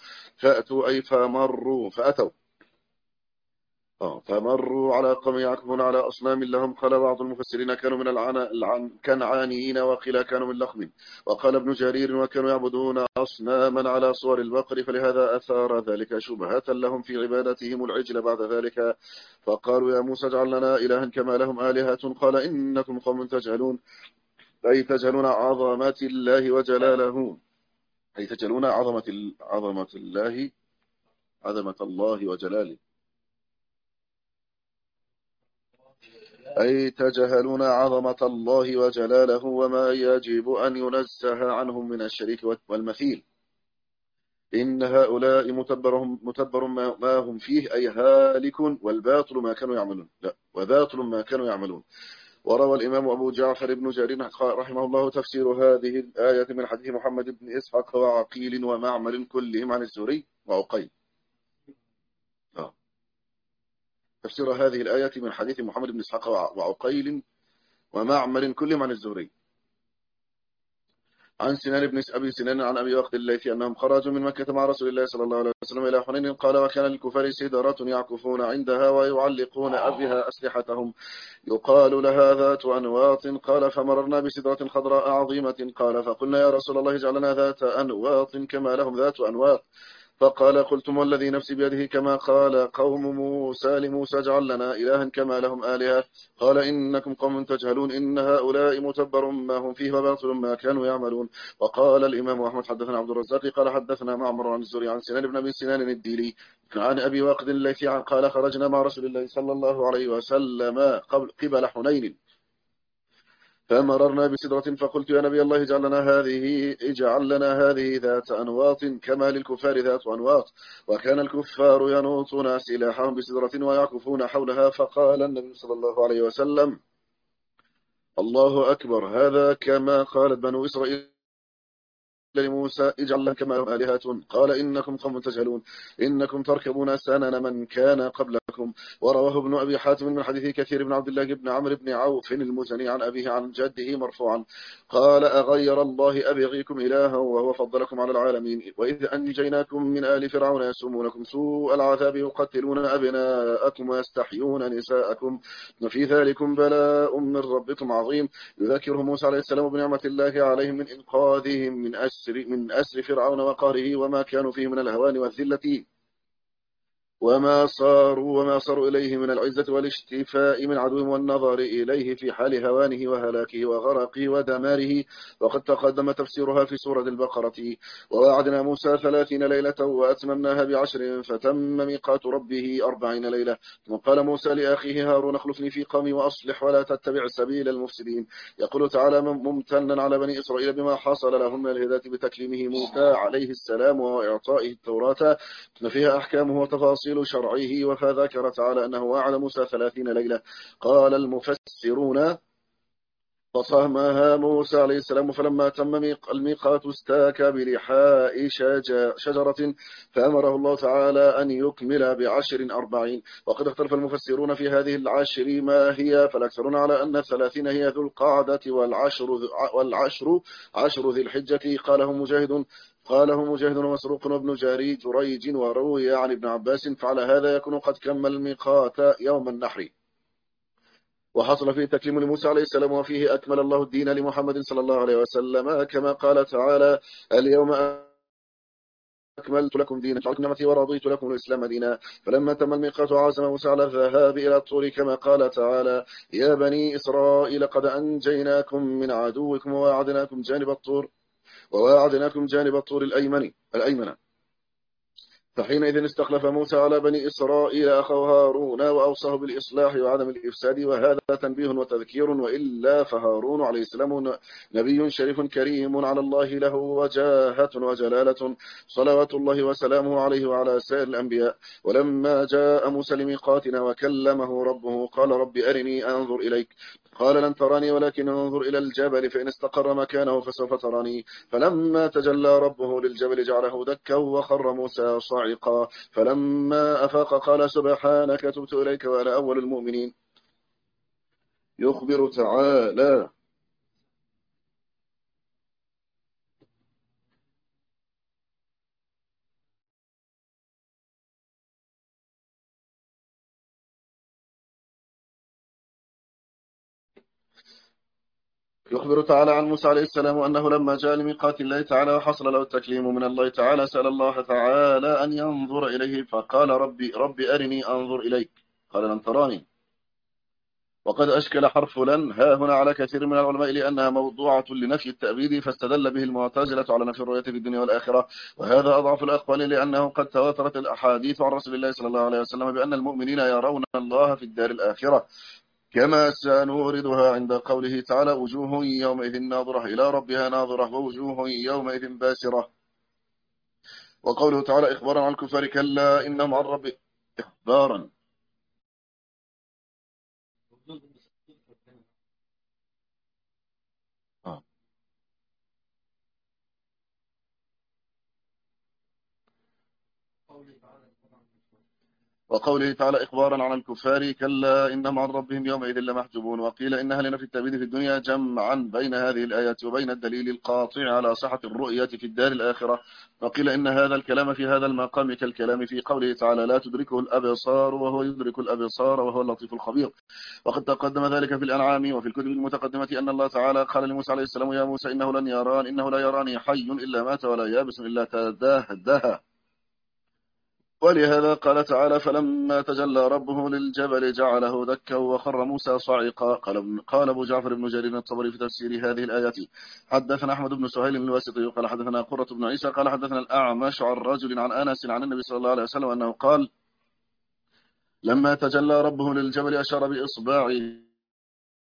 فمروا على قوم يعكفون على أصنام لهم. قال بعض المفسرين كانوا من الكنعانيين وقيل كانوا من لخم. وقال ابن جرير وكانوا يعبدون أصناما على صور البقر فلهذا أثار ذلك شبهة لهم في عبادتهم العجل بعد ذلك فقالوا يا موسى اجعل لنا إلها كما لهم آلهة قال إنكم قوم تجهلون أي تجهلون عظمة الله وجلاله أي تجهلون عظمة الله وجلاله أي تجهلون عظمة الله وجلاله وما يجب أن ينزه عنهم من الشريك والمثيل. إن هؤلاء متبر ما هم فيه أي هالك والباطل ما كانوا يعملون وباطل ما كانوا يعملون. وروى الإمام أبو جعفر بن جرير رحمه الله تفسير هذه الآية من حديث محمد بن إسحاق وعقيل ومعمل كلهم عن الزهري وعقيل. تفسير هذه الآية من حديث محمد بن إسحاق وعقيل ومعمر كلهم عن الزهري عن سنان بن أبي سنان عن أبي وقت الليثي أنهم خرجوا من مكة مع رسول الله صلى الله عليه وسلم إلى حنين قال وكان للكفار سدرة يعكفون عندها ويعلقون بها أسلحتهم يقال لها ذات أنواط قال فمررنا بسدرة خضراء عظيمة قال فقلنا يا رسول الله اجعل لنا ذات أنواط كما لهم ذات أنواط فقال قلتم والذي نفسي بيده كما قال قوم موسى لموسى اجعل لنا إلها كما لهم آلهة قال إنكم قوم تجهلون إن هؤلاء متبر ما هم فيه وباطل ما كانوا يعملون. وقال الإمام أحمد حدثنا عبد الرزاق قال حدثنا معمر عن الزهري عن سنان بن أبي سنان الديلي عن أبي واقد الليثي قال خرجنا مع رسول الله صلى الله عليه وسلم قبل حنين فمررنا بسدرة فقلت يا نبي الله اجعل لنا هذه ذات أنواط كما للكفار ذات أنواط وكان الكفار ينوطون سلاحهم بسدرة ويعكفون حولها فقال النبي صلى الله عليه وسلم الله أكبر هذا كما قالت بنو إسرائيل لموسى اجعل لنا كما لهم آلهة قال إنكم قوم تجهلون إنكم تركبون سنن من كان قبلكم. ورواه ابن أبي حاتم من حديث كثير بن عبد الله بن عمرو بن عوف المزني عن أبيه عن جده مرفوعا قال أغير الله أبغيكم إلها وهو فضلكم على العالمين وإذ أنجيناكم من آل فرعون يسومونكم سوء العذاب يقتلون أبناءكم ويستحيون نساءكم وفي ذلكم بلاء من ربكم عظيم. يذكره موسى عليه السلام بنعمة الله عليهم من إنقاذهم من أسر فرعون وقهره وما كانوا فيه من الهوان والذلة وما صاروا إليه من العزة والاشتفاء من عدوهم والنظر إليه في حال هوانه وهلاكه وغرقه ودماره وقد تقدم تفسيرها في سورة البقرة. ووعدنا موسى 30 ليلة وأتممناها ب10 فتم ميقات ربه 40 ليلة. وقال موسى لأخيه هارون اخلفني في قومي وأصلح ولا تتبع سبيل المفسدين. يقول تعالى ممتنا على بني إسرائيل بما حصل لهم من الهداية بتكليمه موسى عليه السلام وإعطائه التوراة فيها أحكامه وتفاصيل شرعه. وفذكر تعالى أنه وعد موسى 30 ليلة. قال المفسرون فصهمها موسى عليه السلام فلما تم الميقات استاك بلحاء شجرة فأمره الله تعالى أن يكمل ب40. وقد اختلف المفسرون في هذه العشر ما هي فالأكثرون على أن 30 هي ذو القعدة والعشر عشر ذي الحجة. قاله مجاهد ومسروق وابن جريج وروي عن ابن عباس فعلى هذا يكون قد كمل الميقات يوم النحر. وحصل فيه تكليم لموسى عليه السلام وفيه أكمل الله الدين لمحمد صلى الله عليه وسلم كما قال تعالى اليوم أكملت لكم دينكم نعمتي ورضيت لكم الإسلام دينا. فلما تم الميقات عزم موسى على الذهاب إلى الطور كما قال تعالى يا بني إسرائيل قد أنجيناكم من عدوكم وواعدناكم جانب الطور الأيمن. فحينئذ استخلف موسى على بني إسرائيل أخاه هارون وأوصاه بالإصلاح وعدم الإفساد. وهذا تنبيه وتذكير وإلا فهارون عليه السلام نبي شريف كريم على الله له وجاهة وجلالة صلوات الله وسلامه عليه وعلى سائر الأنبياء. ولما جاء موسى لميقاتنا وكلمه ربه قال رب أرني أنظر إليك قال لن تراني ولكن انظر إلى الجبل فإن استقر مكانه فسوف تراني. فلما تجلى ربه للجبل جعله دكا وخر موسى صاعقا فلما أفاق قال سبحانك تبت إليك وأنا أول المؤمنين. يخبر تعالى عن موسى عليه السلام أنه لما جاء لميقات الله تعالى وحصل له التكليم من الله تعالى سأل الله تعالى أن ينظر إليه فقال ربي أرني أنظر إليك قال لن تراني. وقد أشكل حرف لن ها هنا على كثير من العلماء لأنها موضوعة لنفي التأبيد فاستدل به المعتزلة على نفي الرؤية في الدنيا والآخرة وهذا أضعف الأقوال لأنه قد تواترت الأحاديث عن رسول الله صلى الله عليه وسلم بأن المؤمنين يرون الله في الدار الآخرة كما سنوردها عند قوله تعالى وجوه يومئذ ناظرة إلى ربها ناظرة ووجوه يومئذ باسرة. وقوله تعالى إخبارا عن الكفار كلا إنهم عن رب إخبارا وقوله تعالى إخبارا عن الكفار كلا إنهم عن ربهم يومئذ لمحجوبون. وقيل إنها لنفي التأبيد في الدنيا جمعا بين هذه الآيات وبين الدليل القاطع على صحة الرؤية في الدار الآخرة. وقيل إن هذا الكلام في هذا المقام كالكلام في قوله تعالى لا تدركه الأبصار وهو يدرك الأبصار وهو اللطيف الخبير. وقد تقدم ذلك في الأنعام وفي الكتب المتقدمة أن الله تعالى قال لموسى عليه السلام يا موسى إنه لا يراني حي إلا مات ولا يابس إلا تداهى. ولهذا قال تعالى فلما تجلى ربه للجبل جعله دكا وخر موسى صعقا. قال أبو جعفر بن جرير الطبري في تفسير هذه الآيات حدثنا أحمد بن سهيل الواسطي قال حدثنا قرة بن عيسى قال حدثنا الأعمش عن رجل عن أنس عن النبي صلى الله عليه وسلم أنه قال لما تجلى ربه للجبل أشار بإصبعه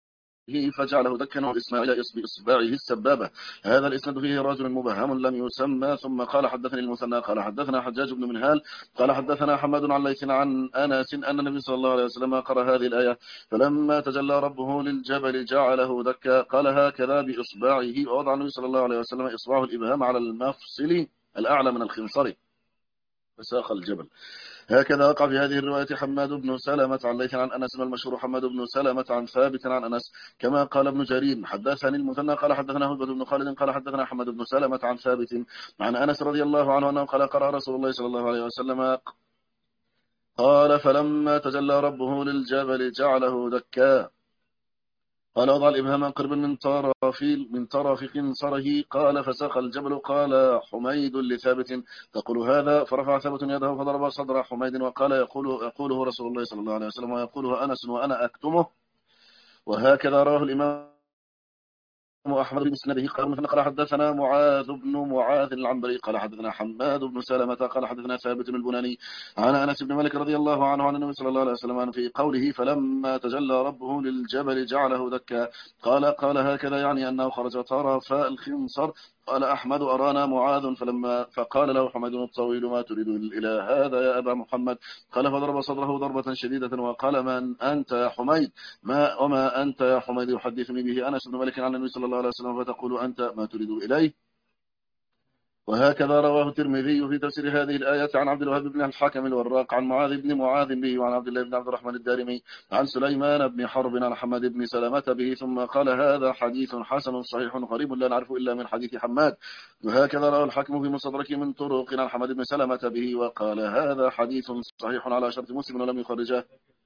فجعله دكا وإسماعيل بإصبعه السبابة. هذا الإسناد فيه رجل مبهم لم يسمى. ثم قال حدثني المثنى قال حدثنا حجاج بن منهال قال حدثنا حماد عن ليث عن أنس أن النبي صلى الله عليه وسلم قرأ هذه الآية فلما تجلى ربه للجبل جعله دكا قال هكذا بإصبعه. ووضع النبي صلى الله عليه وسلم إصبعه الإبهام على المفصل الأعلى من الخنصر فساق الجبل. هكذا وقع في هذه الرواية حماد بن سلمة عن ليث عن أنس والمشهور حماد بن سلمة عن ثابت عن أنس كما قال ابن جرير حدثني المثنى قال حدثنا هدبة بن خالد قال حدثنا حماد بن سلمة عن ثابت عن أنس رضي الله عنه أنه قال قرأ رسول الله صلى الله عليه وسلم قال فلما تجلى ربه للجبل جعله دكا قال وضع الإبهام قرب من طرف قنصره قال فساق الجبل. قال حميد لثابت تقول هذا فرفع ثابت يده فضرب صدر حميد وقال يقوله رسول الله صلى الله عليه وسلم ويقوله أنس وأنا أكتمه. وهكذا رواه الإمام أحمد بن مسنده قال مثلا قال حدثنا معاذ بن معاذ العنبري قال حدثنا حماد بن سلمة قال حدثنا ثابت البناني عن أنس بن مالك رضي الله عنه عن النبي صلى الله عليه وسلم في قوله فلما تجلى ربه للجبل جعله دكا قال هكذا يعني أنه خرج طرف الخنصر. قال أحمد أرانا معاذ فقال له حميد الطويل ما تريد إلى هذا يا أبا محمد قال فضرب صدره ضربة شديدة وقال من أنت يا حميد وما أنت يا حميد يحدثني به أنس بن مالك عن النبي صلى الله عليه وسلم فتقول أنت ما تريد إليه. وهكذا رواه الترمذي في تفسير هذه الآية عن عبد الوهاب بن الحكم الوراق عن معاذ بن معاذ به وعن عبد الله بن عبد الرحمن الدارمي عن سليمان بن حرب عن حماد بن سلمة به ثم قال هذا حديث حسن صحيح غريب لا نعرف إلا من حديث حماد. وهكذا رواه الحاكم في مستدرك من طرق عن حماد بن سلمة به وقال هذا حديث صحيح على شرط مسلم ولم يخرجه.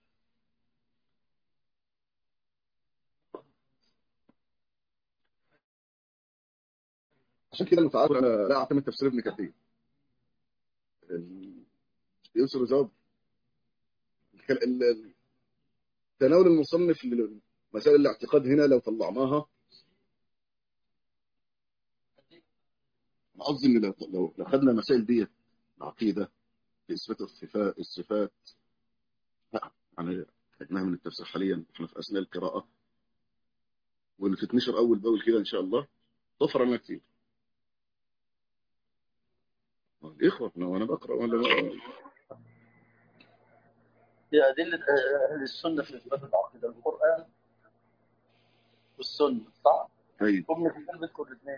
عشان كده المتعارف انا لا اعتمد تفسير ابن كثير يوسف الجواب تناول المصنف لمسائل الاعتقاد هنا لو طلعناها انا قصدي ان لو خدنا المسائل دي العقيده في اثبات الصفات لا يعني خدناها من التفسير حاليا احنا في اثناء القراءه واللي تتنشر اول باول كده ان شاء الله تفر لنا كتير. الاخوه وانا بقرا هي أدلة أهل السنة في إثبات العقيدة القرآن والسنة صح؟ ايوه هم في قلب كل اثنين.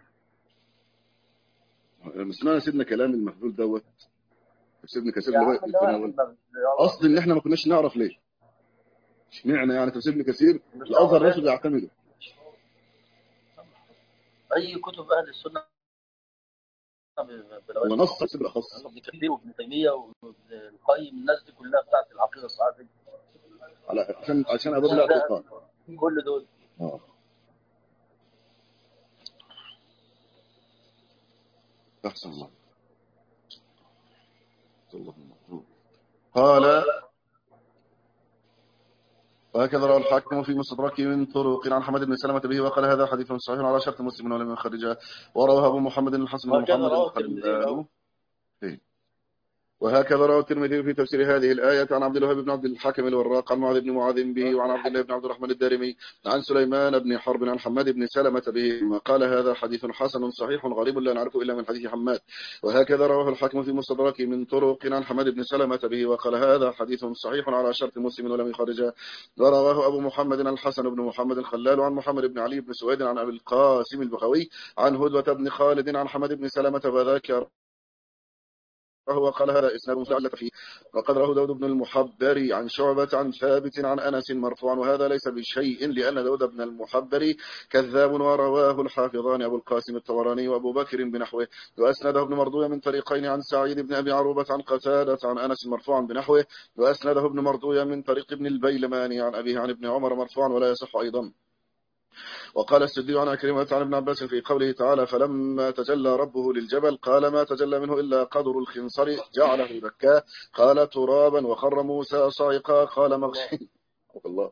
سمعنا سيدنا كلام المخذول دوت تفسير ابن كثير يا اللي هو عم ده واحد يتناول اصل ان احنا ما كناش نعرف ليه اشمعنى يعني تفسير ابن كثير الازهر نفسه بيعتمده. أي كتب أهل السنة هو نص تفسير بالاخص ابن كثير وابن تيمية وابن القيم الناس دي كلها بتاعت العقيدة الصحيحة عشان ابواب الاعتقاد كل دول. احسن الله قال وهكذا روى الحاكم في مستدركه من طرق عن حماد بن سلمة به وقال هذا حديث صحيح على شرط مسلم ولم يخرجه. ورواه ابو محمد الحسن بن محمد وهكذا روى الترمذي في تفسير هذه الآية عن عبد الوهاب بن عبد الحكم الوراق عن معاذ بن معاذ به وعن عبد الله بن عبد الرحمن الدارمي عن سليمان بن حرب عن حماد بن سلمة به وقال هذا حديث حسن صحيح غريب لا نعرفه إلا من حديث حماد. وهكذا رواه الحاكم في مستدركه من طرق عن حماد بن سلمة به وقال هذا حديث صحيح على شرط مسلم ولم يخرجه. ورواه أبو محمد الحسن بن محمد الخلال عن محمد بن علي بن سويد عن أبي القاسم البخوي عن هدوة بن خالد عن حماد بن سلمة وذاكر فهو قال هذا إسناد متعلق فيه. وقد رواه داود بن المحبر عن شعبة عن ثابت عن أنس مرفوعا وهذا ليس بشيء لأن داود بن المحبر كذاب. ورواه الحافظان أبو القاسم الطبراني وأبو بكر بنحوه وأسنده ابن مردوية من طريقين عن سعيد بن أبي عروبة عن قتادة عن أنس مرفوعا بنحوه وأسنده ابن مردوية من طريق ابن البيلماني عن أبيه عن ابن عمر مرفوعا ولا يصح أيضا. وقال السدي عن عكرمة عن ابن عباس في قوله تعالى فلما تجلى ربه للجبل قال ما تجلى منه إلا قدر الخنصر جعله دكا قال ترابا وخر موسى صاعقا قال مغشي الله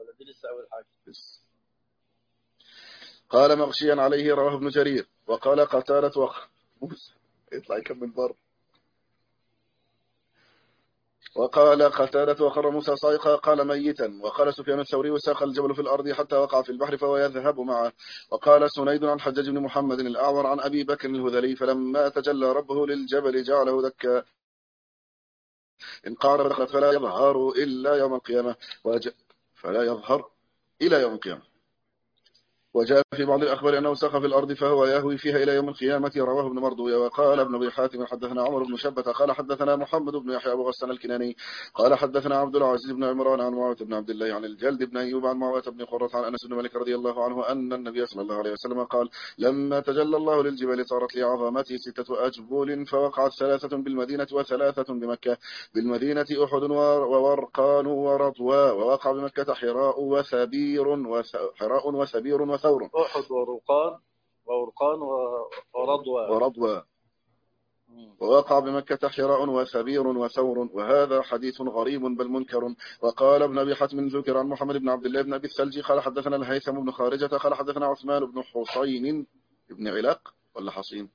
قال مغشيا عليه رواه ابن جرير. وقال قتالة موسى يطلع يكمل بر وقال قتادة وخر موسى صاعقا قال ميتا. وقال سفيان الثوري وساق الجبل في الأرض حتى وقع في البحر فهو يذهب معه. وقال سنيد عن حجاج بن محمد الأعور عن أبي بكر الهذلي فلما تجلى ربه للجبل جعله دكا إن قارب فلا يظهر إلا يوم القيامة فلا يظهر إلى يوم القيامة. وجاء في بعض الأخبار أنه ساق في الأرض فهو يهوي فيها إلى يوم القيامة. رواه ابن مردوية. وقال ابن أبي حاتم حدثنا عمر بن شبة قال حدثنا محمد بن يحيى أبو غسان الكناني قال حدثنا عبد العزيز بن عمران عن معاوية بن عبد الله عن الجلد بن أيوب عن معاوية بن قرة عن أنس بن مالك رضي الله عنه أن النبي صلى الله عليه وسلم قال لما تجلى الله للجبال صارت لعظمته 6 أجبول فوقعت 3 بالمدينة و3 بمكة. بالمدينة أحد وورقان ورضوى ووقع بمكة حراء وثبير وثور. أحد وورقان ورضوى ووقع بمكة حراء وثبير وثور. وهذا حديث غريب بل منكر. وقال ابن أبي حاتم ذكر عن محمد بن عبد الله بن أبي الثلجي قال حدثنا الهيثم بن خارجة قال حدثنا عثمان بن حسين بن علاق ولا حصين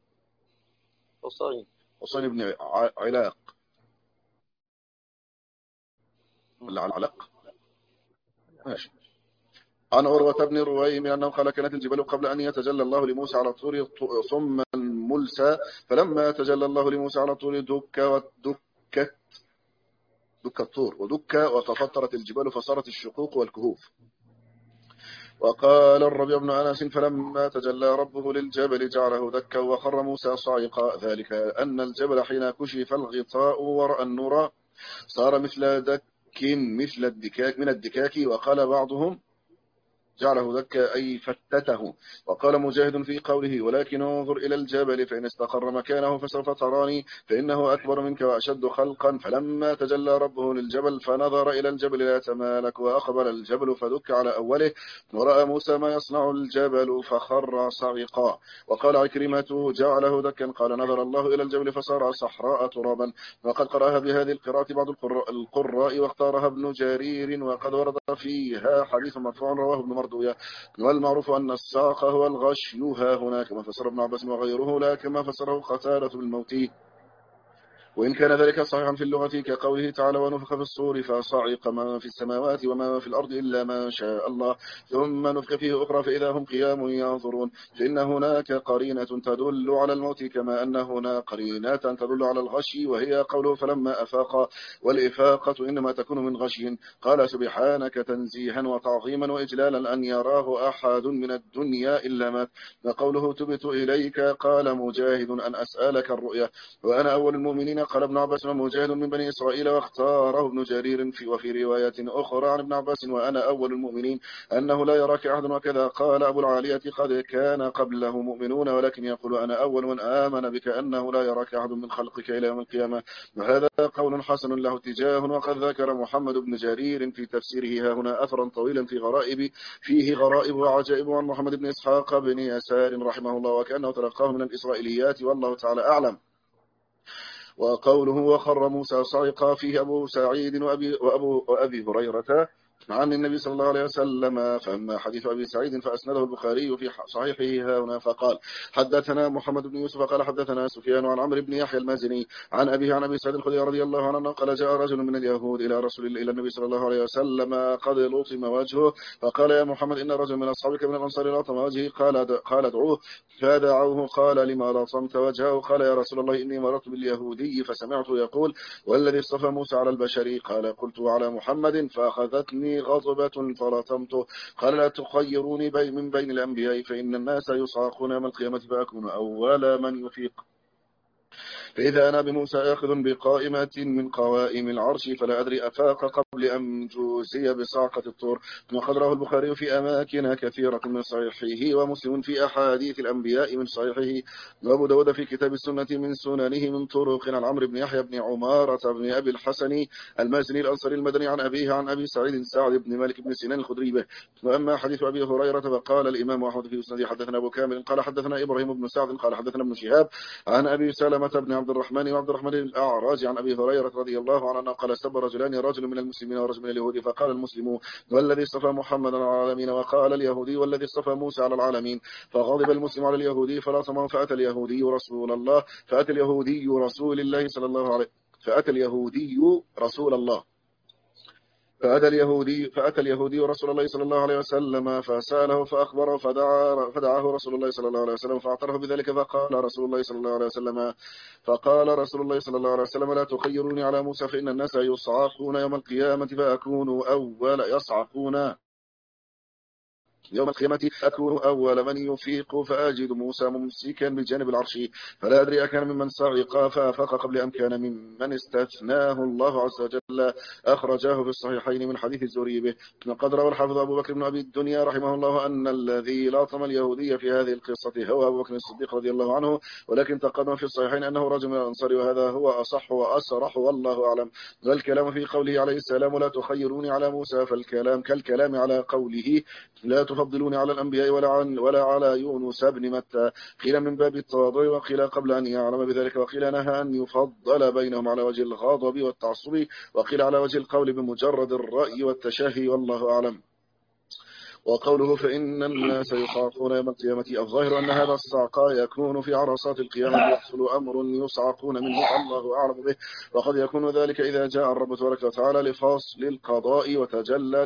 حسين بن علاق ولا علق ماشي. عن عروة بن رويم أنه قال كانت الجبال قبل أن يتجلى الله لموسى على الطور ثم الملسى فلما تجلى الله لموسى على الطور دك الطور ودك وتفطرت الجبال فصارت الشقوق والكهوف. وقال الربيع بن أنس فلما تجلى ربه للجبل جعله دكا وخر موسى صاعقا ذلك أن الجبل حين كشف الغطاء ورأى النور صار مثل الدكاك من الدكاك. وقال بعضهم جعله دكا أي فتته. وقال مجاهد في قوله ولكن انظر إلى الجبل فإن استقر مكانه فسوف تراني فإنه أكبر منك وأشد خلقا. فلما تجلى ربه للجبل فنظر إلى الجبل لا يتمالك وأقبل الجبل فدك على أوله ورأى موسى ما يصنع الجبل فخر صعقا. وقال عكرمة جعله دكا قال نظر الله إلى الجبل فصار صحراء ترابا. وقد قرأها بهذه القراءة بعض القراء واختارها ابن جرير وقد ورد فيها حديث مرفوع رواه ابن مردوية. والمعروف أن الساق هو الغشي ها هنا كما فسر ابن عباس وغيره لا كما فسره قتادة بالموت. وإن كان ذلك صحيحا في اللغة كقوله تعالى ونفخ في الصور فصعق ما في السماوات وما في الأرض إلا ما شاء الله ثم نفخ فيه أخرى فإذا هم قيام ينظرون فإن هناك قرينة تدل على الموت كما أن هنا قرينات تدل على الغشي وهي قوله فلما أفاق. والإفاقة إنما تكون من غشي. قال سبحانك تنزيها وتعظيما وإجلالا أن يراه أحد من الدنيا إلا مات. وقوله تبت إليك قال مجاهد أن أسألك الرؤيا وأنا أول المؤمنين. قال ابن عباس ومجاهد من بني إسرائيل واختاره ابن جرير وفي رواية أخرى عن ابن عباس وأنا أول المؤمنين أنه لا يراك أحد. وكذا قال أبو العالية قد كان قبله مؤمنون ولكن يقول أنا أول من آمن بك أنه لا يراك أحد من خلقك إلى يوم القيامة. وهذا قول حسن له اتجاه. وقد ذكر محمد بن جرير في تفسيره هنا أثرا طويلا فيه غرائب وعجائب عن محمد بن إسحاق بن يسار رحمه الله وكأنه تلقاه من الإسرائيليات والله تعالى أعلم. وقوله وخر موسى صعقا فيه أبو سعيد وأبي هريرة عن النبي صلى الله عليه وسلم. فأما حديث أبي سعيد فأسنده البخاري في صحيحه هنا فقال حدثنا محمد بن يوسف قال حدثنا سفيان عن عمرو بن يحيى المازني عن أبيه عن أبي سعيد الخدري رضي الله عنه قال جاء رجل من اليهود إلى النبي صلى الله عليه وسلم قد لطم وجهه فقال يا محمد إن رجل من أصحابك من الأنصار لطم وجهي قال ادعوه فدعوه. قال لما لطمت وجهه؟ قال يا رسول الله إني مررت باليهودي فسمعته يقول والذي اصطفى موسى على البشر. قال قلت على محمد فأخذتني غضبة فلطمته. قال لا تخيروني من بين الأنبياء فإن الناس يصعقون يوم القيامة فأكون أول من يفيق. فإذا أنا بموسى آخذ بقائمة من قوائم العرش فلا أدري أفاق قبل أن جوزي بصعقة الطور. وقد رواه البخاري في أماكن كثيرة من صحيحه ومسلم في أحاديث الأنبياء من صحيحه وأبو داود في كتاب السنة من سننه من طرق عن عمرو بن يحيى بن عمارة بن أبي الحسن المازني الأنصاري المدني عن أبيه عن أبي سعيد سعد بن مالك بن سنان الخدري به. وأما حديث أبي هريرة فقال الإمام أحمد في مسنده حدثنا أبو كامل قال حدثنا إبراهيم بن سعد قال حدثنا ابن شهاب عن أبي سلمة بن عبد الرحمن الأعرج عن أبي هريرة رضي الله عنه قال سب رجلان رجل من المسلمين ورجل من اليهود فقال المسلم والذي اصطفى محمدا على العالمين وقال اليهودي والذي اصطفى موسى على العالمين. فغضب المسلم على اليهودي فلطمه فأتى اليهودي رسول الله صلى الله عليه فأتى اليهودي رسول الله فأتى اليهودي رسول الله صلى الله عليه وسلم فسأله فأخبره فدعاه رسول الله صلى الله عليه وسلم فاعترف بذلك فقال رسول الله صلى الله عليه وسلم لا تخيروني على موسى فإن الناس يصعقون يوم القيامة فأكون أول يصعقون يوم القيامة أكون أول من يفيق فأجد موسى ممسكا بجانب العرش فلا أدري أكان ممن صعق فأفاق قبل أم كان ممن استثناه الله عز وجل. أخرجاه في الصحيحين من حديث الزهري به. وقد روى الحافظ أبو بكر بن أبي الدنيا رحمه الله أن الذي لاطم اليهودية في هذه القصة هو أبو بكر الصديق رضي الله عنه، ولكن تقدم في الصحيحين أنه رجل من الأنصار، وهذا هو أصح وأصرح والله أعلم. والكلام في قوله عليه السلام لا تخيروني على موسى فالكلام كالكلام على قوله لا تفضلوني على الأنبياء ولا على يونس بن متى، قيل من باب التواضع وقيل قبل أن يعلم بذلك، وقيل نهى أن يفضل بينهم على وجه الغضب والتعصب، وقيل على وجه القول بمجرد الرأي والتشهي والله أعلم. وقوله فإن الناس يصعقون يوم القيامة، الظاهر أن هذا الصعق يكون في عرصات القيامة يحصل أمر يصعقون منه الله أعلم به، وقد يكون ذلك إذا جاء الرب تبارك وتعالى لفصل القضاء وتجلى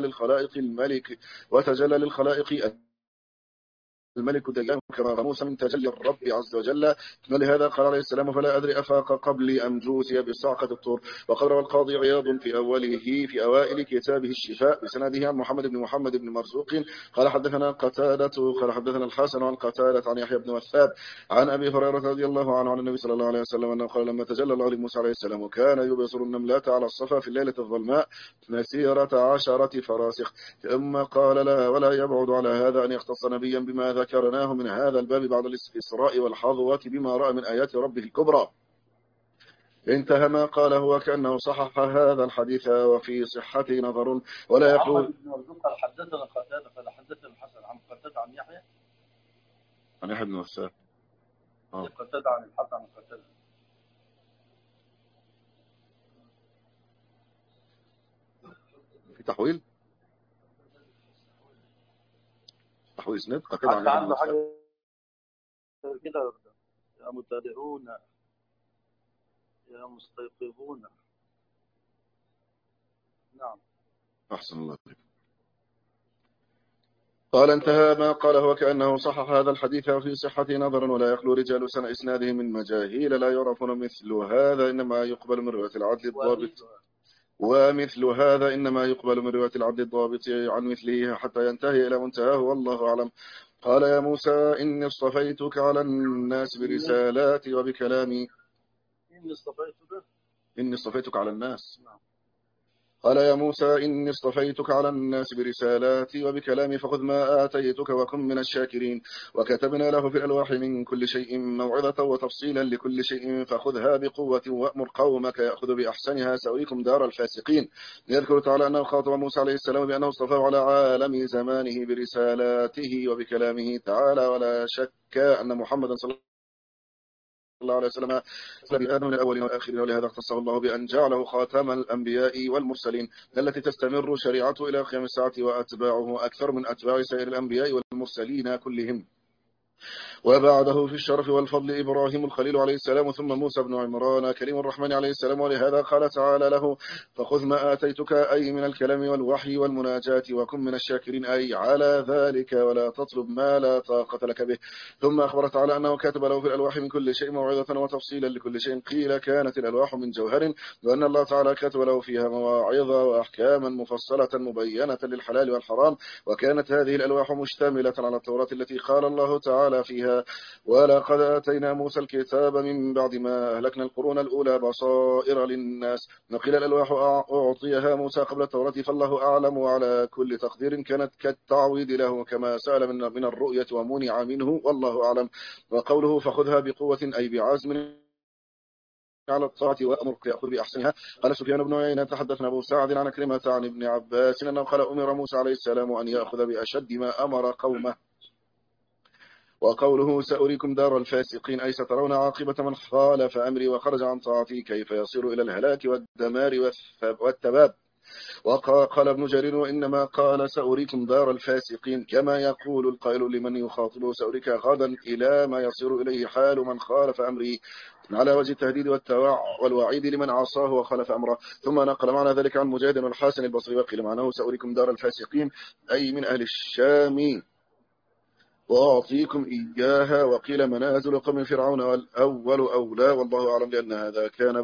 للخلائق الملك ديان كما غموس من تجلي الرب عز وجل. ولهذا قال عليه السلام فلا أدري أفاق قبل أم جوزي بصعقة الطور. وقد روى القاضي عياض في أوائل كتابه الشفاء بسنده عن محمد بن مرزوق قال حدثنا الحسن عن قتادة عن يحيى بن وثاب عن أبي هريرة رضي الله عنه عن النبي صلى الله عليه وسلم أنه قال لما تجلى الله لموسى عليه السلام وكان يبصر النملات على الصفا في الليلة الظلماء مسيرة 10 فراسخ، ثم قال لا ولا يبعد على هذا أن يختص نبيا بما ذكرناه من هذا الباب بعد الإسراء والحظوة بما رأى من آيات ربه الكبرى. انتهى ما قاله وكأنه صحح هذا الحديث وفي صحته نظر ولا يقول. محمد بن مرزوق حدثنا قتادة قال حدثنا الحسن عن قتادة عن يحيى بن وثاب قتادة عن الحسن عن قتادة في تحويل سند قتادة عن يحيى بن وثاب كده. يا متابعون يا مستيقظون. نعم أحسن الله عليك. قال انتهى ما قاله وكأنه صحح هذا الحديث وفي صحة نظر ولا يخلو رجال سنة إسناده من مجاهيل لا يعرفون مثل هذا إنما يقبل من رواية العدل الضابط ومثل هذا إنما يقبل من رواية العدل الضابط عن مثله حتى ينتهي إلى منتهاه والله أعلم. قال يا موسى إني اصطفيتك على الناس برسالاتي وبكلامي. إني اصطفيتك على الناس. قال يا موسى إني اصطفيتك على الناس برسالاتي وبكلامي فخذ ما آتيتك وكن من الشاكرين. وكتبنا له في الألواح من كل شيء موعظة وتفصيلا لكل شيء فخذها بقوة وأمر قومك يأخذ بأحسنها سأريكم دار الفاسقين. يذكر تعالى أنه خاطب موسى عليه السلام بأنه اصطفاه على عالم زمانه برسالاته وبكلامه تعالى، ولا شك أن محمدا صلى الله عليه وسلم بآدم من الأولين والآخرين، ولهذا اختصه الله بأن جعله خاتم الأنبياء والمرسلين التي تستمر شريعته إلى قيام الساعة، وأتباعه أكثر من أتباع سائر الأنبياء والمرسلين كلهم. وبعده في الشرف والفضل إبراهيم الخليل عليه السلام، ثم موسى بن عمران كريم الرحمن عليه السلام. ولهذا قال تعالى له فخذ ما آتيتك أي من الكلام والوحي والمناجاة وكن من الشاكرين أي على ذلك ولا تطلب ما لا طاقة لك به. ثم أخبر تعالى أنه كاتب له في الألواح من كل شيء موعظة وتفصيلا لكل شيء، قيل كانت الألواح من جوهر، وأن الله تعالى كاتب له فيها مواعظ وأحكاما مفصلة مبينة للحلال والحرام. وكانت هذه الألواح مشتملة على التوراة التي قال الله تعالى فيها ولقد آتينا موسى الكتاب من بعد ما أهلكنا القرون الأولى بصائر للناس. وقيل الألواح أعطيها موسى قبل التوراة فالله أعلم، وعلى كل تقدير كانت كالتعويض له كما سأل من الرؤية ومنع منه والله أعلم. وقوله فخذها بقوة أي بعزم على الطاعة وأمر يأخذ بأحسنها. قال سفيان بن عيينة حدثنا أبو سعد عن كلمة عن ابن عباس أنه قال أمر موسى عليه السلام أن يأخذ بأشد ما أمر قومه. وقوله سأريكم دار الفاسقين أي سترون عاقبة من خالف أمري وخرج عن طاعتي كيف يصير إلى الهلاك والدمار والتباب. وقال ابن جرير وإنما قال سأريكم دار الفاسقين كما يقول القائل لمن يخاطبه سأريك غدا إلى ما يصير إليه حال من خالف أمري على وجه التهديد والوعيد لمن عصاه وخالف أمره. ثم نقل معنى ذلك عن مجاهد والحسن البصري وقيل معناه سأريكم دار الفاسقين أي من أهل الشام وأعطيكم إياها. وقيل منازل قوم فرعون والأول أولى والله أعلم لأن هذا كان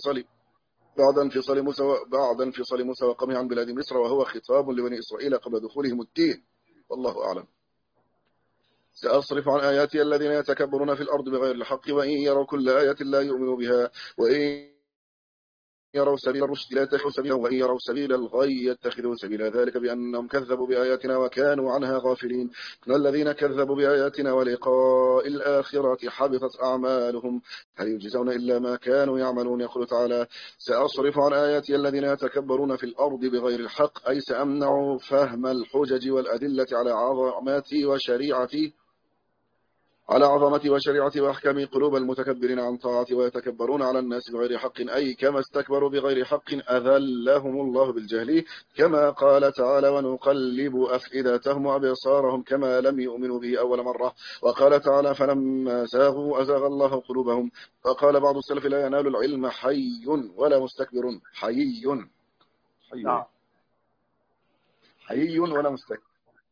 بعد انفصال موسى وقومه عن بلاد مصر وهو خطاب لبني إسرائيل قبل دخولهم الدين والله أعلم. سأصرف عن آياتي الذين يتكبرون في الأرض بغير الحق وإن يروا كل آية لا يؤمنوا بها وإن يروا سبيل الرشد لا يتخذوا سبيلا وإن يروا سبيل الغي يتخذوا سبيلا ذلك بأنهم كذبوا بآياتنا وكانوا عنها غافلين. الذين كذبوا بآياتنا ولقاء الآخرة حبطت أعمالهم هل يجزون إلا ما كانوا يعملون. يقول تعالى سأصرف عن آياتي الذين يتكبرون في الأرض بغير الحق أي سأمنع فهم الحجج والأدلة على عظمتي وشريعتي وأحكامي قلوب المتكبرين عن طاعتي ويتكبرون على الناس بغير حق أي كما استكبروا بغير حق أذلهم الله بالجهل كما قال تعالى ونقلب أفئدتهم وأبصارهم كما لم يؤمنوا به أول مرة. وقال تعالى فلما زاغوا أزاغ الله قلوبهم. وقال بعض السلف لا ينال العلم حي ولا مستكبر. حي ولا مستكبر.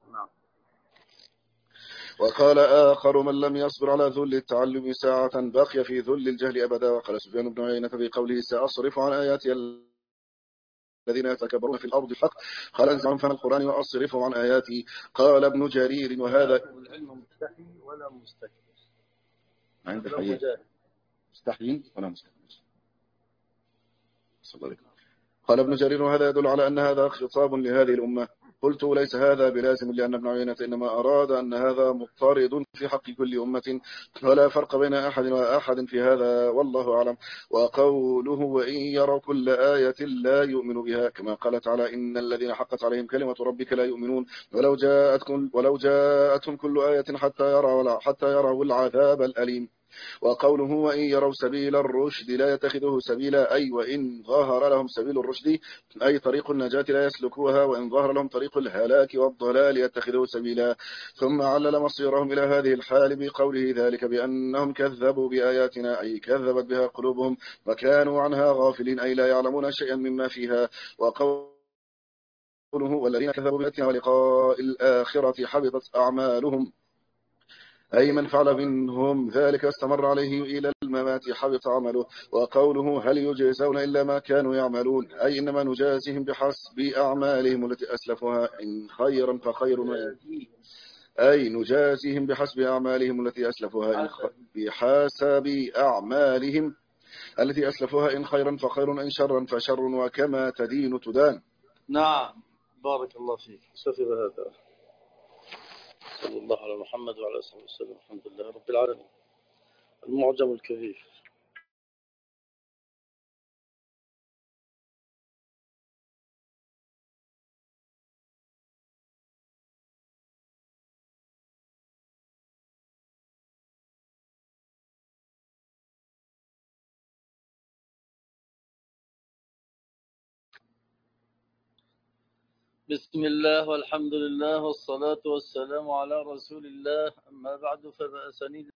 وقال آخر من لم يصبر على ذل التعلم ساعة بقي في ذل الجهل أبدا. وقال سفيان بن عيينة في قوله سأصرف عن آياتي الذين يتكبرون في الأرض الحق قال انزع فهم القرآن وأصرف عن آياتي. قال ابن جرير وهذا العلم مستحي ولا مستكبر عند الحقيقة مستحي ولا مستكبر. قال ابن جرير وهذا يدل على أن هذا خطاب لهذه الأمة. قلت ليس هذا بلازم لأن ابن عيينة إنما أراد أن هذا مضطرد في حق كل أمة ولا فرق بين أحد وأحد في هذا والله أعلم. وقوله وإن يروا كل آية لا يؤمن بها كما قال تعالى إن الذين حقت عليهم كلمة ربك لا يؤمنون ولو جاءتهم كل آية حتى يروا العذاب الأليم. وقوله وإن يروا سبيل الرشد لا يتخذوه سبيلا أي وإن ظهر لهم سبيل الرشد أي طريق النجاة لا يسلكوها وإن ظهر لهم طريق الهلاك والضلال يتخذوه سبيلا. ثم علل مصيرهم إلى هذه الحال بقوله ذلك بأنهم كذبوا بآياتنا أي كذبت بها قلوبهم وكانوا عنها غافلين أي لا يعلمون شيئا مما فيها. وقوله والذين كذبوا بآياتنا ولقاء الآخرة حبطت أعمالهم أي من فعل منهم ذلك استمر عليه إلى الممات حبط عمله. وقوله هل يجزون إلا ما كانوا يعملون أي إنما نجازهم بحسب أعمالهم التي أسلفوها إن خيرا فخير أي نجازهم بحسب أعمالهم التي أسلفوها بحسب أعمالهم التي أسلفوها إن خيرا فخير إن شرا فشر وكما تدين تدان. نعم بارك الله فيك. شكرا هذا صلى الله على محمد وعلى آله وسلم. الحمد لله رب العالمين. المعجم الكبير. بسم الله والحمد لله والصلاة والسلام على رسول الله. أما بعد فبأسني